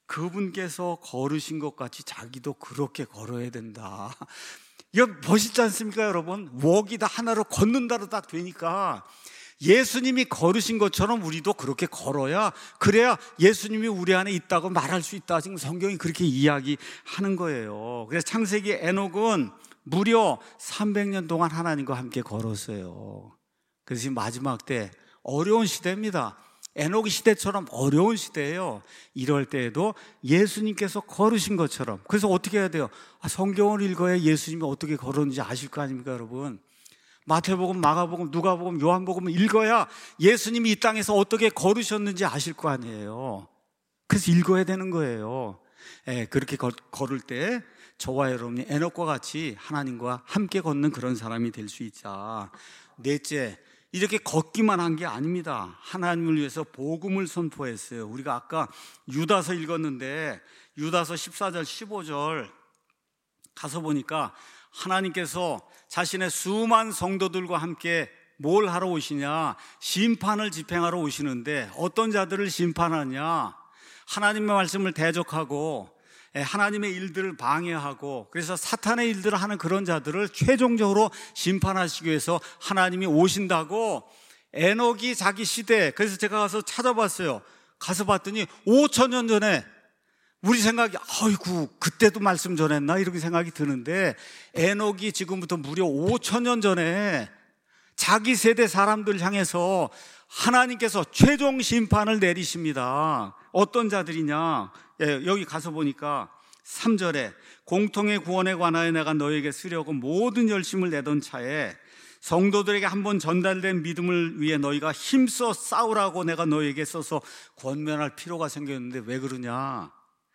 그분께서 걸으신 것 같이 자기도 그렇게 걸어야 된다. 이거 멋있지 않습니까, 여러분? 웍이 다 하나로 걷는다로 딱 되니까 예수님이 걸으신 것처럼 우리도 그렇게 걸어야, 그래야 예수님이 우리 안에 있다고 말할 수 있다. 지금 성경이 그렇게 이야기하는 거예요. 그래서 창세기 에녹은 무려 삼백 년 동안 하나님과 함께 걸었어요. 그래서 지금 마지막 때 어려운 시대입니다. 에녹의 시대처럼 어려운 시대예요. 이럴 때에도 예수님께서 걸으신 것처럼. 그래서 어떻게 해야 돼요? 아, 성경을 읽어야 예수님이 어떻게 걸었는지 아실 거 아닙니까, 여러분? 마태복음, 마가복음, 누가복음, 요한복음을 읽어야 예수님이 이 땅에서 어떻게 걸으셨는지 아실 거 아니에요. 그래서 읽어야 되는 거예요. 예, 그렇게 걸, 걸을 때 저와 여러분이 에녹과 같이 하나님과 함께 걷는 그런 사람이 될 수 있자. 넷째, 이렇게 걷기만 한 게 아닙니다. 하나님을 위해서 복음을 선포했어요. 우리가 아까 유다서 읽었는데 유다서 십사 절 십오 절 가서 보니까 하나님께서 자신의 수많은 성도들과 함께 뭘 하러 오시냐? 심판을 집행하러 오시는데 어떤 자들을 심판하냐? 하나님의 말씀을 대적하고 하나님의 일들을 방해하고, 그래서 사탄의 일들을 하는 그런 자들을 최종적으로 심판하시기 위해서 하나님이 오신다고. 에녹이 자기 시대, 그래서 제가 가서 찾아봤어요. 가서 봤더니 오천 년 전에, 우리 생각이 아이고 그때도 말씀 전했나 이렇게 생각이 드는데, 에녹이 지금부터 무려 오천 년 전에 자기 세대 사람들 향해서 하나님께서 최종 심판을 내리십니다. 어떤 자들이냐? 예, 여기 가서 보니까 삼 절에 공통의 구원에 관하여 내가 너에게 쓰려고 모든 열심을 내던 차에 성도들에게 한번 전달된 믿음을 위해 너희가 힘써 싸우라고 내가 너에게 써서 권면할 필요가 생겼는데 왜 그러냐?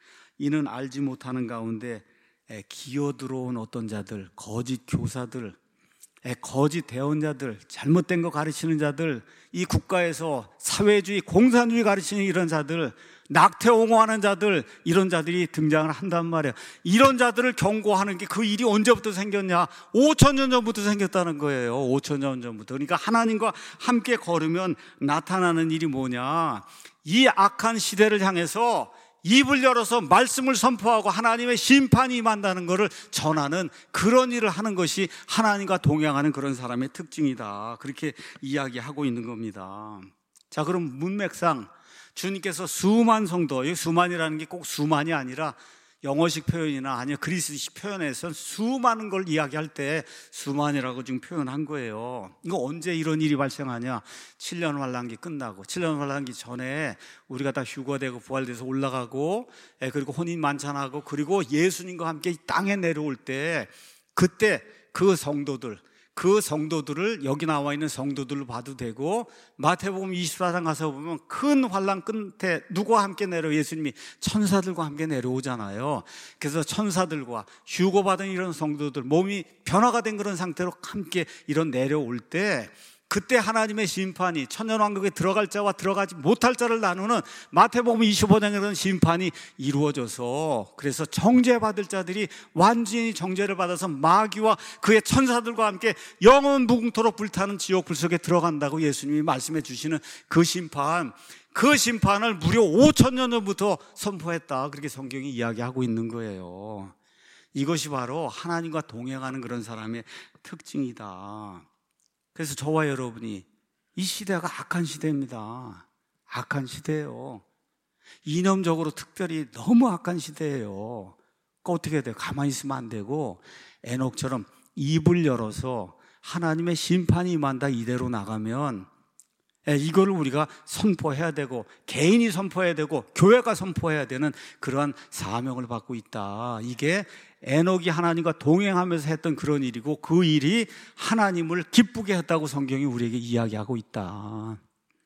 이는 알지 못하는 가운데 기어들어온 어떤 자들, 거짓 교사들, 거짓 대언자들, 잘못된 거 가르치는 자들, 이 국가에서 사회주의, 공산주의 가르치는 이런 자들, 낙태 옹호하는 자들, 이런 자들이 등장을 한단 말이에요. 이런 자들을 경고하는 게 그 일이 언제부터 생겼냐? 오천 년 전부터 생겼다는 거예요. 오천 년 전부터. 그러니까 하나님과 함께 걸으면 나타나는 일이 뭐냐? 이 악한 시대를 향해서 입을 열어서 말씀을 선포하고 하나님의 심판이 임한다는 것을 전하는 그런 일을 하는 것이 하나님과 동행하는 그런 사람의 특징이다. 그렇게 이야기하고 있는 겁니다. 자, 그럼 문맥상 주님께서 수만 성도, 이 수만이라는 게 꼭 수만이 아니라 영어식 표현이나 아니면 그리스식 표현에서 수많은 걸 이야기할 때 수만이라고 지금 표현한 거예요. 이거 언제 이런 일이 발생하냐? 칠 년 환란기 끝나고, 칠 년 환란기 전에 우리가 다 휴거되고 부활돼서 올라가고, 그리고 혼인 만찬하고, 그리고 예수님과 함께 이 땅에 내려올 때, 그때 그 성도들, 그 성도들을 여기 나와 있는 성도들로 봐도 되고, 마태복음 이십사 장 가서 보면 큰 환란 끝에 누구와 함께 내려? 예수님이 천사들과 함께 내려오잖아요. 그래서 천사들과 휴거받은 이런 성도들, 몸이 변화가 된 그런 상태로 함께 이런 내려올 때, 그때 하나님의 심판이 천년왕국에 들어갈 자와 들어가지 못할 자를 나누는 마태복음 이십오 장의 그런 심판이 이루어져서, 그래서 정죄받을 자들이 완전히 정죄를 받아서 마귀와 그의 천사들과 함께 영원 무궁토록 불타는 지옥 불 속에 들어간다고 예수님이 말씀해 주시는 그 심판, 그 심판을 무려 오천 년 전부터 선포했다. 그렇게 성경이 이야기하고 있는 거예요. 이것이 바로 하나님과 동행하는 그런 사람의 특징이다. 그래서 저와 여러분이 이 시대가 악한 시대입니다. 악한 시대예요. 이념적으로 특별히 너무 악한 시대예요. 그러니까 어떻게 해야 돼요? 가만히 있으면 안 되고 에녹처럼 입을 열어서 하나님의 심판이 임한다, 이대로 나가면 이거를 우리가 선포해야 되고, 개인이 선포해야 되고, 교회가 선포해야 되는 그러한 사명을 받고 있다. 이게 에녹이 하나님과 동행하면서 했던 그런 일이고, 그 일이 하나님을 기쁘게 했다고 성경이 우리에게 이야기하고 있다.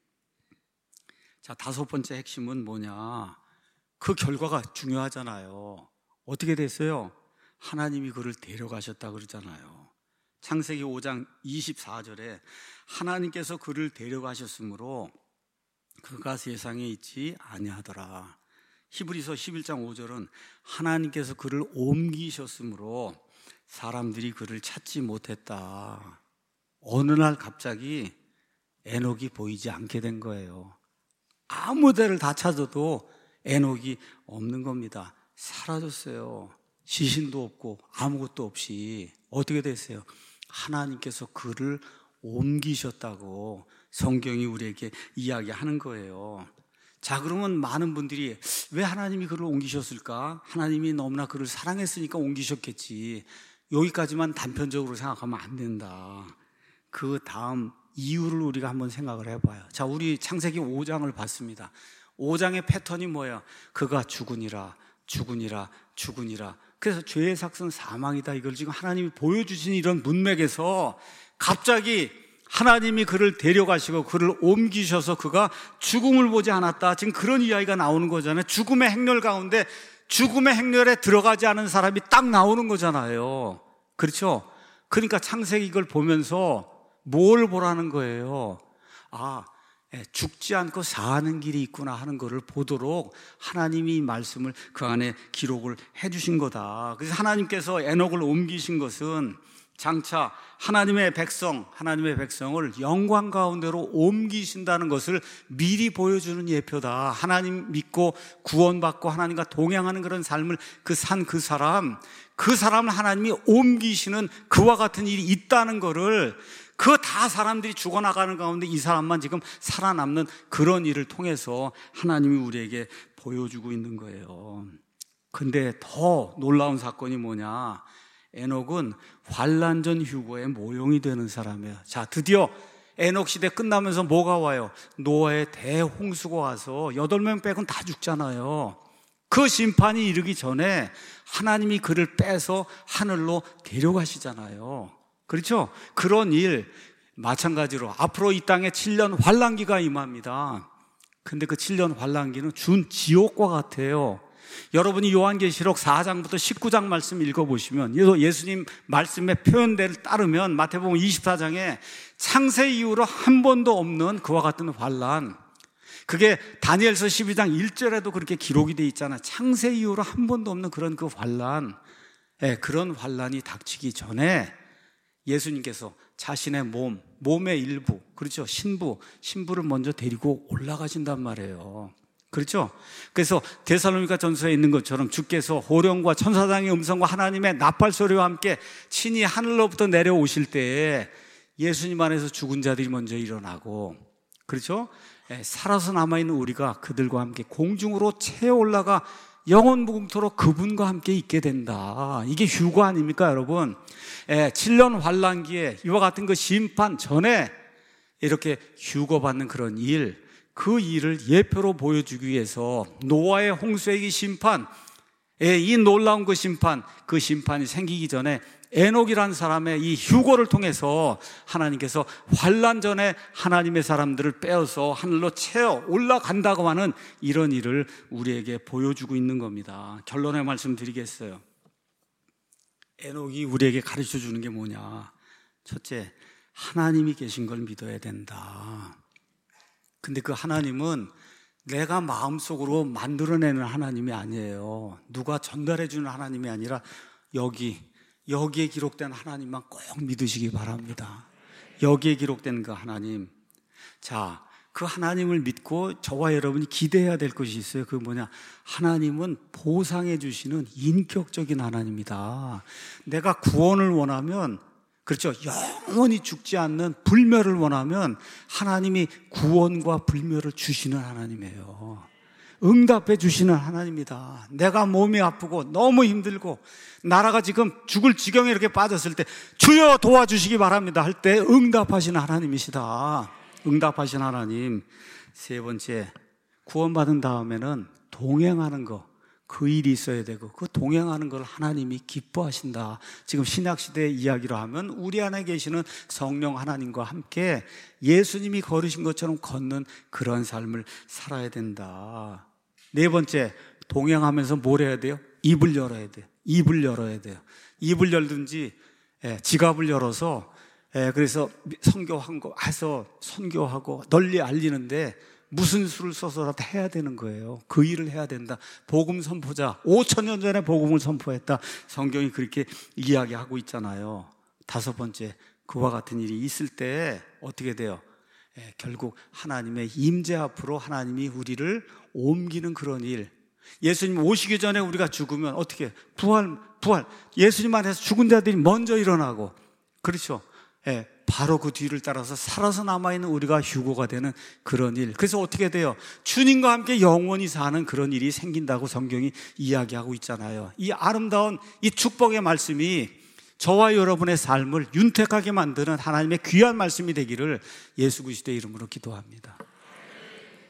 자, 다섯 번째 핵심은 뭐냐? 그 결과가 중요하잖아요. 어떻게 됐어요? 하나님이 그를 데려가셨다 그러잖아요. 창세기 오 장 이십사 절에 하나님께서 그를 데려가셨으므로 그가 세상에 있지 아니하더라. 히브리서 십일 장 오 절은 하나님께서 그를 옮기셨으므로 사람들이 그를 찾지 못했다. 어느 날 갑자기 에녹이 보이지 않게 된 거예요. 아무 데를 다 찾아도 에녹이 없는 겁니다. 사라졌어요. 시신도 없고 아무것도 없이. 어떻게 됐어요? 하나님께서 그를 옮기셨다고 성경이 우리에게 이야기하는 거예요. 자, 그러면 많은 분들이 왜 하나님이 그를 옮기셨을까? 하나님이 너무나 그를 사랑했으니까 옮기셨겠지. 여기까지만 단편적으로 생각하면 안 된다. 그 다음 이유를 우리가 한번 생각을 해봐요. 자, 우리 창세기 오 장을 봤습니다. 오 장의 패턴이 뭐야? 그가 죽으니라, 죽으니라, 죽으니라. 그래서 죄의 삭은 사망이다. 이걸 지금 하나님이 보여주신 이런 문맥에서 갑자기 하나님이 그를 데려가시고 그를 옮기셔서 그가 죽음을 보지 않았다. 지금 그런 이야기가 나오는 거잖아요. 죽음의 행렬 가운데 죽음의 행렬에 들어가지 않은 사람이 딱 나오는 거잖아요. 그렇죠? 그러니까 창세기 이걸 보면서 뭘 보라는 거예요? 아, 죽지 않고 사는 길이 있구나 하는 것을 보도록 하나님이 이 말씀을 그 안에 기록을 해주신 거다. 그래서 하나님께서 에녹을 옮기신 것은 장차 하나님의 백성, 하나님의 백성을 영광 가운데로 옮기신다는 것을 미리 보여주는 예표다. 하나님 믿고 구원받고 하나님과 동행하는 그런 삶을 그 산 그 사람, 그 사람을 하나님이 옮기시는 그와 같은 일이 있다는 것을, 그 다 사람들이 죽어나가는 가운데 이 사람만 지금 살아남는 그런 일을 통해서 하나님이 우리에게 보여주고 있는 거예요. 근데 더 놀라운 사건이 뭐냐? 에녹은 환란전 휴거의 모형이 되는 사람이에요. 자, 드디어 에녹 시대 끝나면서 뭐가 와요? 노아의 대홍수가 와서 여덟 명 빼고는 다 죽잖아요. 그 심판이 이르기 전에 하나님이 그를 빼서 하늘로 데려가시잖아요. 그렇죠? 그런 일 마찬가지로 앞으로 이 땅에 칠 년 환란기가 임합니다. 근데 그 칠 년 환란기는 준 지옥과 같아요. 여러분이 요한계시록 사 장부터 십구 장 말씀 읽어보시면, 예수님 말씀의 표현대로 따르면 마태복음 이십사 장에 창세 이후로 한 번도 없는 그와 같은 환란, 그게 다니엘서 십이 장 일 절에도 그렇게 기록이 돼 있잖아요. 창세 이후로 한 번도 없는 그런 그 환란, 네, 그런 환란이 닥치기 전에 예수님께서 자신의 몸, 몸의 일부, 그렇죠? 신부, 신부를 먼저 데리고 올라가신단 말이에요. 그렇죠? 그래서 데살로니가 전서에 있는 것처럼 주께서 호령과 천사장의 음성과 하나님의 나팔 소리와 함께 친히 하늘로부터 내려오실 때에 예수님 안에서 죽은 자들이 먼저 일어나고, 그렇죠? 살아서 남아있는 우리가 그들과 함께 공중으로 채어 올라가 영원 무궁토록 그분과 함께 있게 된다. 이게 휴거 아닙니까, 여러분? 칠 년 환란기에 이와 같은 그 심판 전에 이렇게 휴거받는 그런 일, 그 일을 예표로 보여주기 위해서 노아의 홍수의 심판, 이 놀라운 그 심판, 그 심판이 생기기 전에 에녹이라는 사람의 이 휴거를 통해서 하나님께서 환란 전에 하나님의 사람들을 빼어서 하늘로 채워 올라간다고 하는 이런 일을 우리에게 보여주고 있는 겁니다. 결론의 말씀 드리겠어요. 에녹이 우리에게 가르쳐 주는 게 뭐냐? 첫째, 하나님이 계신 걸 믿어야 된다. 근데 그 하나님은 내가 마음속으로 만들어내는 하나님이 아니에요. 누가 전달해 주는 하나님이 아니라 여기 여기에 기록된 하나님만 꼭 믿으시기 바랍니다. 여기에 기록된 그 하나님. 자, 그 하나님을 믿고 저와 여러분이 기대해야 될 것이 있어요. 그게 뭐냐? 하나님은 보상해 주시는 인격적인 하나님이다. 내가 구원을 원하면, 그렇죠, 영원히 죽지 않는 불멸을 원하면 하나님이 구원과 불멸을 주시는 하나님이에요. 응답해 주시는 하나님이다. 내가 몸이 아프고 너무 힘들고 나라가 지금 죽을 지경에 이렇게 빠졌을 때 주여 도와주시기 바랍니다 할 때 응답하시는 하나님이시다. 응답하신 하나님. 세 번째, 구원받은 다음에는 동행하는 거, 그 일이 있어야 되고 그 동행하는 걸 하나님이 기뻐하신다. 지금 신약시대 이야기로 하면 우리 안에 계시는 성령 하나님과 함께 예수님이 걸으신 것처럼 걷는 그런 삶을 살아야 된다. 네 번째, 동행하면서 뭘 해야 돼요? 입을 열어야 돼요. 입을 열어야 돼요. 입을 열든지 예, 지갑을 열어서 예, 그래서 선교한 거 해서 선교하고 널리 알리는데 무슨 수를 써서라도 해야 되는 거예요. 그 일을 해야 된다. 복음 선포자, 오천 년 전에 복음을 선포했다. 성경이 그렇게 이야기하고 있잖아요. 다섯 번째, 그와 같은 일이 있을 때 어떻게 돼요? 예, 결국 하나님의 임재 앞으로 하나님이 우리를 옮기는 그런 일. 예수님 오시기 전에 우리가 죽으면 어떻게? 부활, 부활. 예수님 안에서 죽은 자들이 먼저 일어나고, 그렇죠? 예, 바로 그 뒤를 따라서 살아서 남아있는 우리가 휴거가 되는 그런 일. 그래서 어떻게 돼요? 주님과 함께 영원히 사는 그런 일이 생긴다고 성경이 이야기하고 있잖아요. 이 아름다운 이 축복의 말씀이 저와 여러분의 삶을 윤택하게 만드는 하나님의 귀한 말씀이 되기를 예수 그리스도의 이름으로 기도합니다.